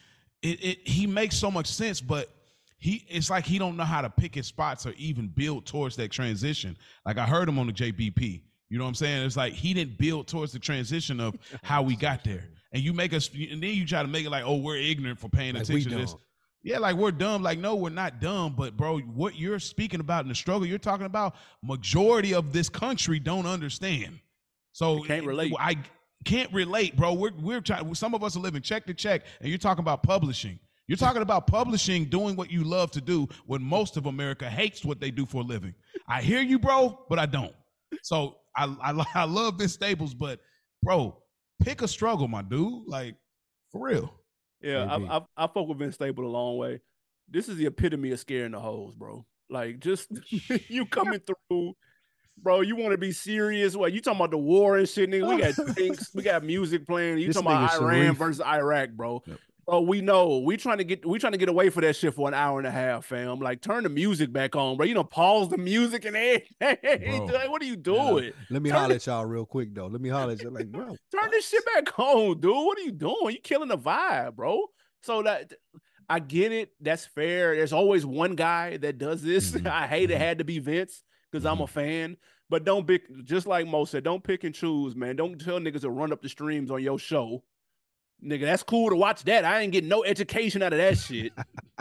he makes so much sense, but it's like he don't know how to pick his spots or even build towards that transition. Like I heard him on the JBP. You know what I'm saying? It's like he didn't build towards the transition of how we got there. And you make us, and then you try to make it like, oh, we're ignorant for paying attention to this. Yeah, like we're dumb. Like, no, we're not dumb. But, bro, what you're speaking about in the struggle you're talking about, majority of this country don't understand. So I can't relate. I can't relate, bro. We're trying. Some of us are living check to check, and you're talking about publishing. You're talking about publishing, doing what you love to do when most of America hates what they do for a living. I hear you, bro, but I don't. So I love Vince Staples, but, bro, pick a struggle, my dude. Like, for real. Yeah, I fuck with Vince Staples a long way. This is the epitome of scaring the hoes, bro. Like, just you coming through, bro. You want to be serious? What you talking about the war and shit, nigga? We got drinks, we got music playing. You talking about Iran versus Iraq, bro? Yep. Bro, we know we trying to get away for that shit for an hour and a half, fam. Like, turn the music back on, bro. You know, pause the music and everything. Like, what are you doing? Let me holler at y'all real quick though. Let me holler at you, like, bro. Turn this shit back on, dude. What are you doing? You killing the vibe, bro. So that I get it. That's fair. There's always one guy that does this. Mm-hmm. I hate it had to be Vince because I'm a fan. But don't pick, just like Mo said, don't pick and choose, man. Don't tell niggas to run up the streams on your show. Nigga, that's cool to watch that. I ain't getting no education out of that shit.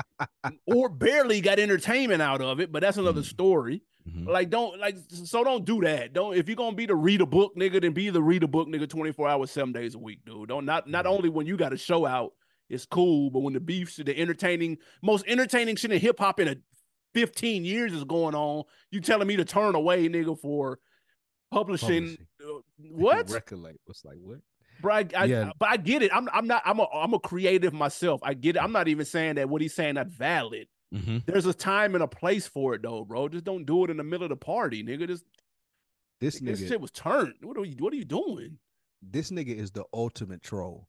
Or barely got entertainment out of it, but that's another story. Mm-hmm. Like, don't do that. Don't, if you're gonna be the read a book nigga, then be the read a book nigga 24 hours, 7 days a week, dude. Don't not only when you got a show out, it's cool, but when the beef, the most entertaining shit in hip hop in 15 years is going on, you telling me to turn away, nigga, for publishing. What? Recollect. What's like what? Bro, but I get it. I'm a creative myself. I get it. I'm not even saying that what he's saying not valid. Mm-hmm. There's a time and a place for it though, bro. Just don't do it in the middle of the party, nigga. This shit was turned. What are you doing? This nigga is the ultimate troll.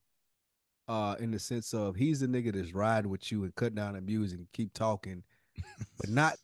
In the sense of he's the nigga that's riding with you and cut down the music and keep talking, but not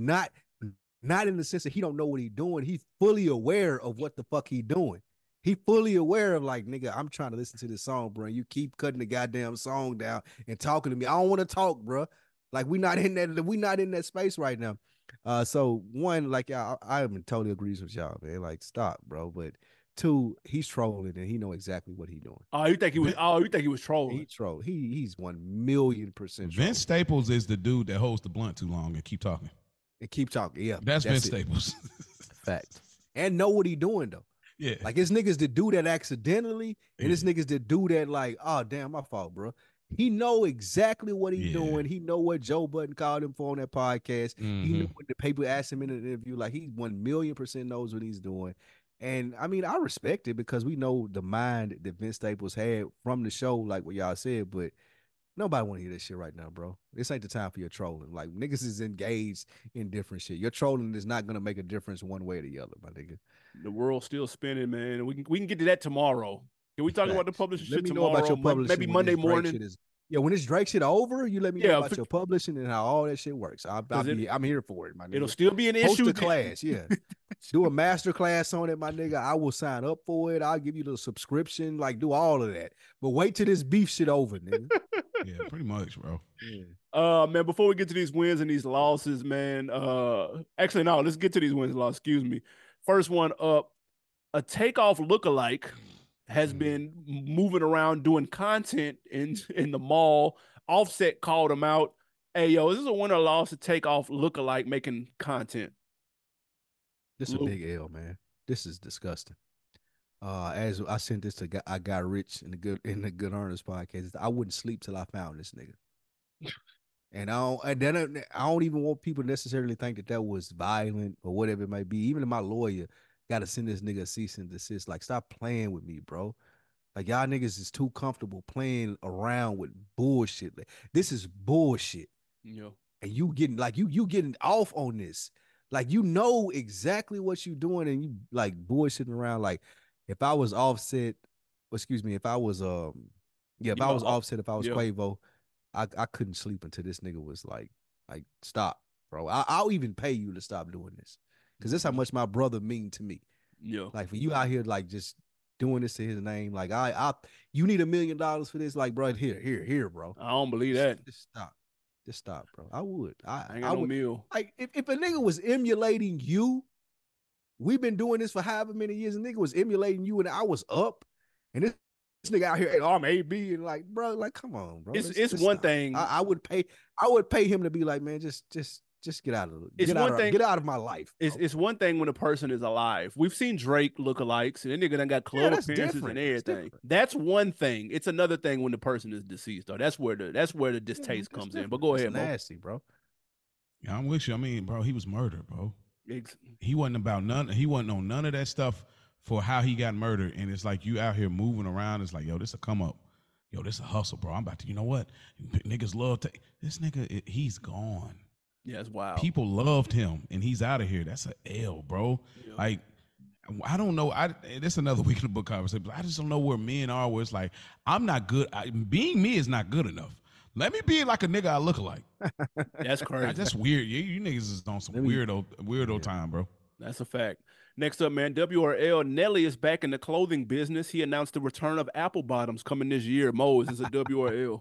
in the sense that he don't know what he's doing. He's fully aware of what the fuck he doing. He fully aware of like, nigga, I'm trying to listen to this song, bro. And you keep cutting the goddamn song down and talking to me. I don't want to talk, bro. Like we not in that space right now. So one, like I am totally agrees with y'all, man. Like stop, bro. But two, he's trolling and he know exactly what he's doing. You think he was trolling? He trolled. He's 1,000,000% trolling. Vince Staples is the dude that holds the blunt too long and keep talking. Yeah. That's Vince Staples. Fact. And know what he doing though. Yeah. Like it's niggas that do that accidentally, and it's niggas that do that like, oh damn, my fault, bro. He know exactly what he's doing. He know what Joe Budden called him for on that podcast. Mm-hmm. He knew what the people asked him in an interview. Like he 1,000,000% knows what he's doing. And I mean, I respect it because we know the mind that Vince Staples had from the show, like what y'all said, but nobody want to hear this shit right now, bro. This ain't the time for your trolling. Like niggas is engaged in different shit. Your trolling is not gonna make a difference one way or the other, my nigga. The world's still spinning, man. We can get to that tomorrow. Can we talk about the publishing shit tomorrow? Know about your publishing maybe Monday morning. Yeah, when this Drake shit over, you let me know Yeah, about your publishing and how all that shit works. I'm here for it, my nigga. It'll still be an Host issue. a class, yeah. Do a master class on it, my nigga. I will sign up for it. I'll give you the subscription, like do all of that. But wait till this beef shit over, nigga. Yeah, pretty much, bro. Yeah. Man, before we get to these wins and these losses, man. Actually, no, let's get to these wins and losses. Excuse me. First one up, a Takeoff lookalike has been moving around doing content in the mall. Offset called him out. Hey, yo, is this a win or loss to Takeoff lookalike making content? This is a big L, man. This is disgusting. As I sent this to I Got Rich in the Good Earners podcast, I wouldn't sleep till I found this nigga. And I don't even want people to necessarily think that was violent or whatever it might be. Even my lawyer got to send this nigga a cease and desist. Like, stop playing with me, bro. Like, y'all niggas is too comfortable playing around with bullshit. Like, this is bullshit. Yeah. And you getting like you getting off on this. Like, you know exactly what you doing, and you like bullshitting around. Like, if I was Offset, if I was if I was Offset, if I was Quavo, I couldn't sleep until this nigga was like stop, bro. I'll even pay you to stop doing this, because this is how much my brother mean to me. Yeah. Like, for you out here like just doing this to his name, like you need $1 million for this, like, bro, here, bro. I don't believe that. Just stop, bro. I would. I ain't got no meal. Like, if a nigga was emulating you, we've been doing this for however many years. A nigga was emulating you, and I was up, and this nigga out here, hey, I'm AB, and like, bro, like, come on, bro. It's one thing. I would pay him to be like, man, just get out of it. Get out of my life. It's one thing when a person is alive. We've seen Drake lookalikes, and then nigga done got club appearances and everything. That's one thing. It's another thing when the person is deceased, though. That's where the distaste comes in. But go ahead, nasty, bro. Yeah, I'm with you. I mean, bro, he was murdered, bro. He wasn't about none. He wasn't on none of that stuff for how he got murdered. And it's like you out here moving around. It's like, yo, this a come up. Yo, this a hustle, bro. I'm about to, you know what? Niggas love to. This nigga, he's gone. Yeah, it's wild. People loved him, and he's out of here. That's an L, bro. Yeah. Like, I don't know. This another week in the book conversation, but I just don't know where men are. Where it's like, I'm not good. Being me is not good enough. Let me be like a nigga I look like. That's crazy. That's weird. You niggas is on some weirdo time, bro. That's a fact. Next up, man, WRL. Nelly is back in the clothing business. He announced the return of apple bottoms coming this year. Mo, is this a WRL?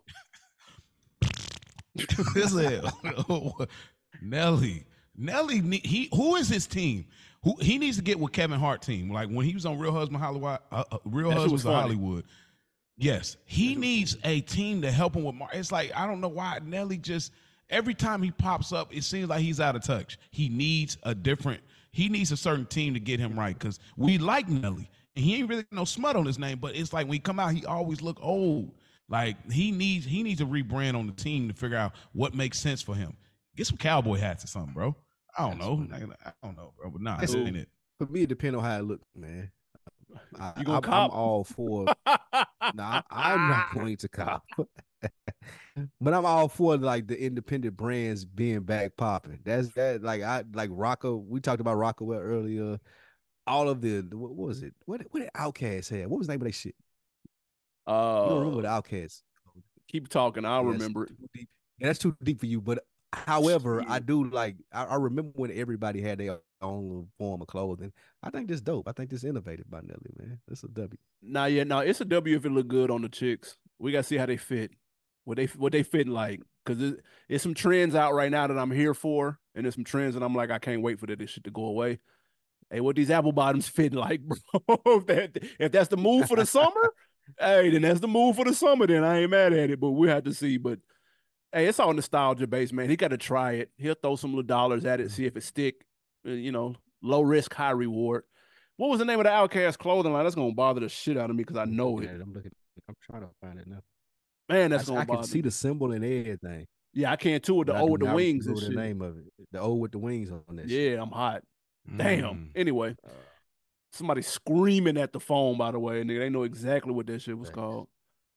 This is Nelly, who is his team? He needs to get with Kevin Hart team. Like when he was on Real Husbands of Hollywood. Yes, he needs a team to help him with. It's like, I don't know why Nelly just every time he pops up, it seems like he's out of touch. He needs a certain team to get him right, because we like Nelly and he ain't really no smut on his name, but it's like when he come out, he always look old. Like he needs a rebrand on the team to figure out what makes sense for him. Get some cowboy hats or something, bro. I don't know, bro. But nah, this ain't it. For me, it depends on how it look, man. I'm all for. Nah, I'm not going to cop, but I'm all for like the independent brands being back popping. That's that. Like Rocco. We talked about Rockaway earlier. All of the what was it? What did Outkast have? What was the name of that shit? You don't remember the Outkast? Keep talking. I'll remember it. Yeah, that's too deep for you, but. However, I do like. I remember when everybody had their own form of clothing. I think this dope. I think this innovative by Nelly, man. It's a W. It's a W if it look good on the chicks. We gotta see how they fit. What they fitting like, because it's some trends out right now that I'm here for, and there's some trends that I'm like, I can't wait for this shit to go away. Hey, what these apple bottoms fitting like, bro? if that's the move for the summer, hey, then that's the move for the summer. Then I ain't mad at it, but we have to see. But hey, it's all nostalgia based, man. He got to try it. He'll throw some little dollars at it, see if it stick. Low risk, high reward. What was the name of the Outkast clothing line? That's gonna bother the shit out of me because I know it. I'm trying to find it now. Man, that's gonna I bother can see the symbol and everything. Yeah, I can too with the O with the wings and shit. The name of it, the O with the wings on that. Yeah, I'm hot. Damn. Anyway, somebody screaming at the phone. By the way, nigga, they know exactly what that shit was called.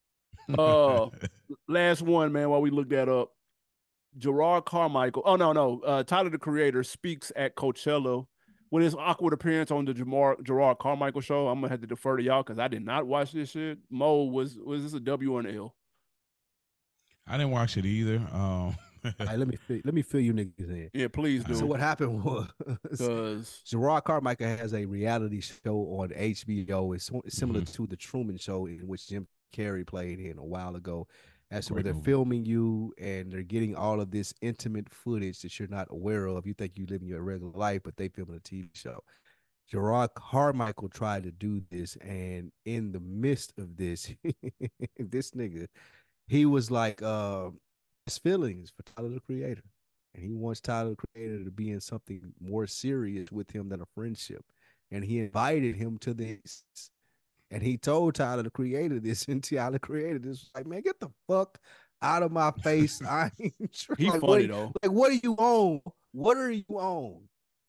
Last one, man, while we look that up. Gerard Carmichael. Oh, no. Tyler, the Creator, speaks at Coachella with his awkward appearance on the Gerard Carmichael show. I'm going to have to defer to y'all because I did not watch this shit. Mo, was this a W or an L? I didn't watch it either. All right, let me fill you niggas in. Yeah, please do. So what happened was Because Gerard Carmichael has a reality show on HBO. It's similar to the Truman Show, in which Jim Carrey played in a while ago. As to where they're filming you and they're getting all of this intimate footage that you're not aware of. You think you're living your regular life, but they filming a TV show. Gerard Carmichael tried to do this, and in the midst of this, this nigga, he was like his feelings for Tyler the Creator. And he wants Tyler the Creator to be in something more serious with him than a friendship. And he invited him to this. And he told Tyler the Creator this, and Tyler the Creator this was like, man, get the fuck out of my face. I ain't trying. he's like, funny though. Like, what are you on? What are you on?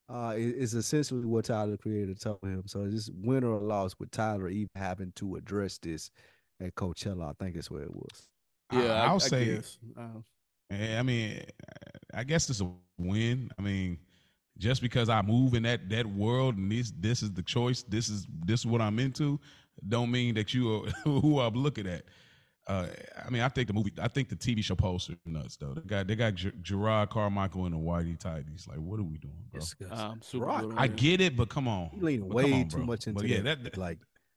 Is essentially what Tyler the Creator told him. So it's just win or loss with Tyler even having to address this at Coachella. I think that's where it was. Yeah, I'll say. guess. I mean, I guess it's a win. I mean, just because I move in that world and this is the choice, this is what I'm into, don't mean that you are who I'm looking at. I mean, I think the TV show poster nuts though. They got Gerard Carmichael in a whitey tighties. Like, what are we doing, bro? I get it, but come on, you lean way too much into that. Like,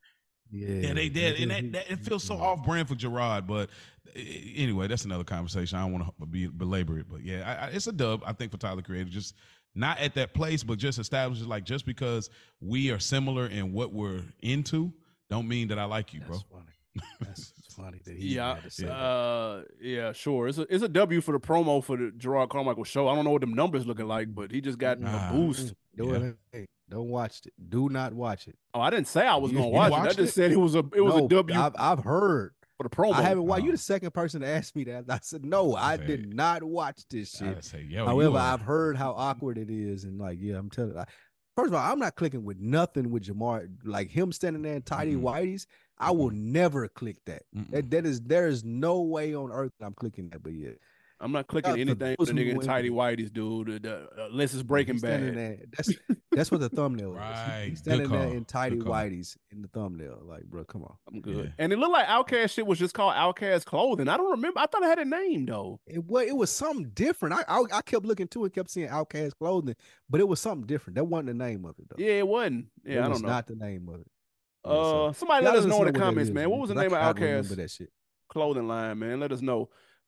yeah, they did, and that it feels so off brand for Gerard. But anyway, that's another conversation. I don't want to belabor it, but yeah, it's a dub. I think for Tyler Creator, just not at that place, but just establishes like just because we are similar in what we're into, don't mean that I like you, bro. That's funny that he had to say yeah, sure. It's a W for the promo for the Gerard Carmichael show. I don't know what them numbers looking like, but he just got a boost. Hey, don't watch it. Do not watch it. Oh, I didn't say I was gonna watch it. I just said it was a W. I've heard for the promo. I haven't watched. You the second person to ask me that. I said no. I did not watch this shit. Say, however, I've heard how awkward it is, and like, yeah, I'm telling you. First of all, I'm not clicking with nothing with Jamar. Like him standing there in tidy whities, I will never click that. There is no way on earth that I'm clicking that. But yeah, I'm not clicking anything with a nigga in tidy whities, dude. Unless it's Breaking Bad. That's what the thumbnail right. is. He's standing there in tidy whities in the thumbnail. Like, bro, come on. I'm good. Yeah. And it looked like Outkast shit was just called Outkast Clothing. I don't remember. I thought it had a name though. It was something different. I kept looking too and kept seeing Outkast Clothing, but it was something different. That wasn't the name of it though. Yeah, it wasn't. Yeah, I don't know. Not the name of it. Somebody let us know in the comments, man. What was the name of Outkast that shit. Clothing line, man? Let us know.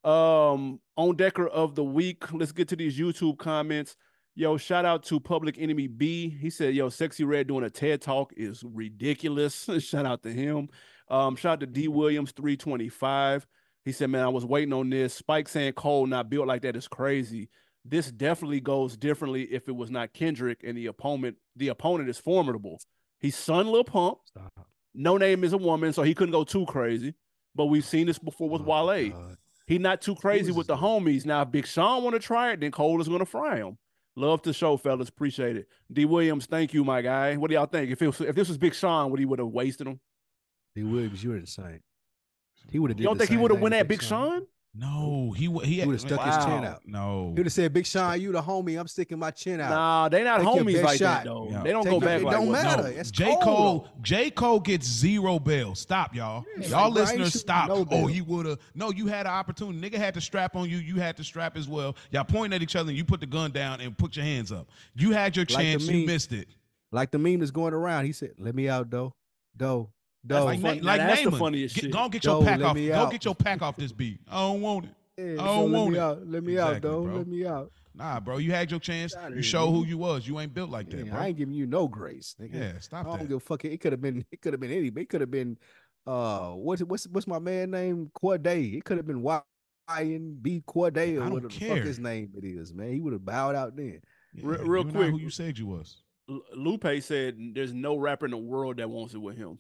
On Decker of the week, let's get to these YouTube comments. Yo, shout out to Public Enemy B. He said, yo, Sexy Red doing a TED Talk is ridiculous. Shout out to him. Shout out to D Williams 325. He said, man, I was waiting on this. Spike saying Cole not built like that is crazy. This definitely goes differently if it was not Kendrick and the opponent is formidable. He's son Lil Pump. Stop. No Name is a woman, so he couldn't go too crazy. But we've seen this before with Wale. God. He not too crazy with the homies. Now, if Big Sean want to try it, then Cole is going to fry him. Love the show, fellas. Appreciate it. D. Williams, thank you, my guy. What do y'all think? If this was Big Sean, would he would have wasted him? D. Williams, you're insane. He would have. You don't think he would have went at Big Sean? No, he would have stuck his chin out. No, he would have said, "Big Sean, you the homie. I'm sticking my chin out." Nah, they not homies like that though. Yeah. They don't go back. It like don't matter. No. It's J. Cole gets 0 bail. Stop, y'all. Yeah, y'all like, listeners, stop. No he would have. No, you had an opportunity. Nigga had to strap on you. You had to strap as well. Y'all pointing at each other and you put the gun down and put your hands up. You had your chance. You missed it. Like the meme that's going around. He said, "Let me out, dough." Like that's the funniest shit. Go get your pack off. Go get your pack off this beat. I don't want it. Yeah, I don't want it. Let me out, though. Let me out. Nah, bro, you had your chance. You show who you was. You ain't built like that, bro. I ain't giving you no grace, nigga. Yeah, stop that. I don't give a fuck. It could have been anybody. It could have been what's my man name? Corday. It could have been YNB Corday or whatever the fuck his name it is, man. He would have bowed out then. Yeah, real quick, who you said you was? Lupe said there's no rapper in the world that wants it with him.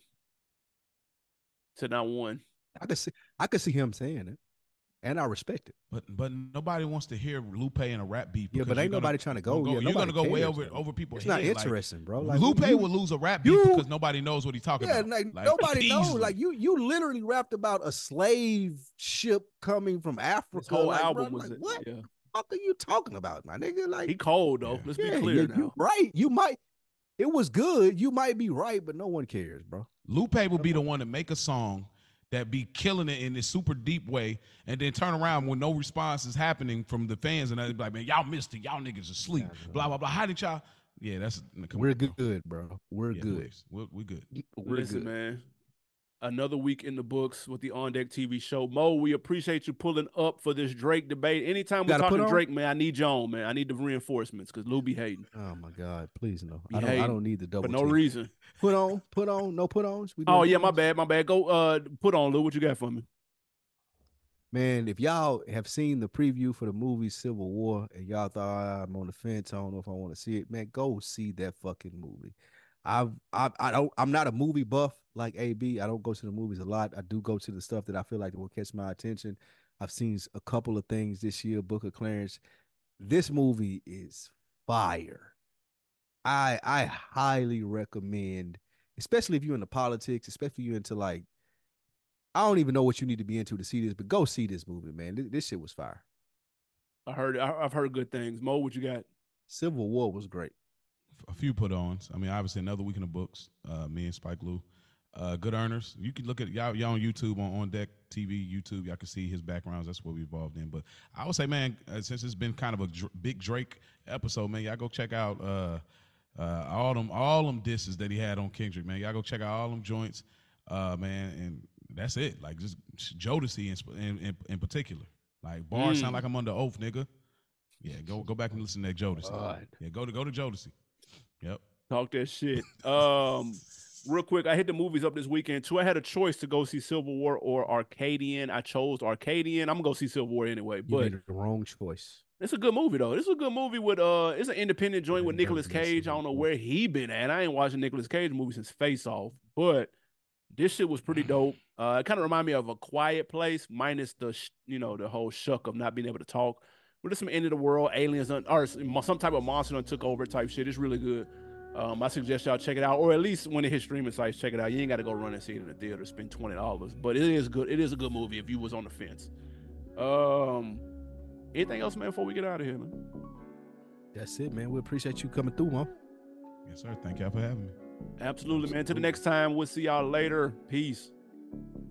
Said not one. I could see him saying it. And I respect it. But nobody wants to hear Lupe in a rap beat. Yeah, but ain't nobody trying to go. You're going to go way over people's heads. It's not interesting, bro. Like, Lupe will lose a rap beat because nobody knows what he's talking about. Like nobody knows. Like you literally rapped about a slave ship coming from Africa. This whole album was it? What? Yeah. What are you talking about, my nigga? Like, he cold though. Let's be clear now. You right. You might. It was good. You might be right, but no one cares, bro. Lupe will be the one to make a song that be killing it in this super deep way, and then turn around when no response is happening from the fans, and they be like, man, y'all missed it. Y'all niggas asleep. Blah, blah, blah. How did y'all? Yeah, that's we're good, bro. We're good. We're good. Listen, man. Another week in the books with the On Deck TV show. Mo, we appreciate you pulling up for this Drake debate. Anytime we're talking Drake, man, I need you on, man. I need the reinforcements because Lou be hating. Oh my God, please no. I don't need the double for no reason. Put on, no put-ons. Oh yeah, my bad. Go put on, Lou. What you got for me? Man, if y'all have seen the preview for the movie Civil War and y'all thought I'm on the fence, I don't know if I want to see it, man, go see that fucking movie. I'm not a movie buff like AB. I don't go to the movies a lot. I do go to the stuff that I feel like will catch my attention. I've seen a couple of things this year, Book of Clarence. This movie is fire. I highly recommend, especially if you're into politics, especially if you're into like, I don't even know what you need to be into to see this, but go see this movie, man. This shit was fire. I've heard good things. Mo, what you got? Civil War was great. A few put-ons. I mean, obviously another week in the books. Me and Spike Lou, good earners. You can look at y'all on YouTube on Deck TV, YouTube. Y'all can see his backgrounds. That's what we evolved in. But I would say, man, since it's been kind of a big Drake episode, man, y'all go check out all them disses that he had on Kendrick, man. Y'all go check out all them joints, man, and that's it. Like just Jodeci in particular. Like bars sound like I'm under oath, nigga. Yeah, go back and listen to that Jodeci. Yeah, go to Jodeci. Yep. Talk that shit. Real quick, I hit the movies up this weekend too. I had a choice to go see Civil War or Arcadian. I chose Arcadian. I'm gonna go see Civil War anyway. But you made the wrong choice. It's a good movie though. This is a good movie with it's an independent joint with Nicolas Cage. I don't know where he been at. I ain't watching Nicolas Cage movie since Face Off, but this shit was pretty dope. It kind of reminded me of A Quiet Place, minus the the whole shuck of not being able to talk. But it's some end of the world aliens or some type of monster took over type shit. It's really good. I suggest y'all check it out, or at least when it hits streaming sites, check it out. You ain't got to go run and see it in the theater, spend $20, but it is good. It is a good movie if you was on the fence. Anything else, man, before we get out of here, man? That's it, man. We appreciate you coming through, man. Yes, sir. Thank y'all for having me. Absolutely, man. Till the next time, we'll see y'all later. Peace.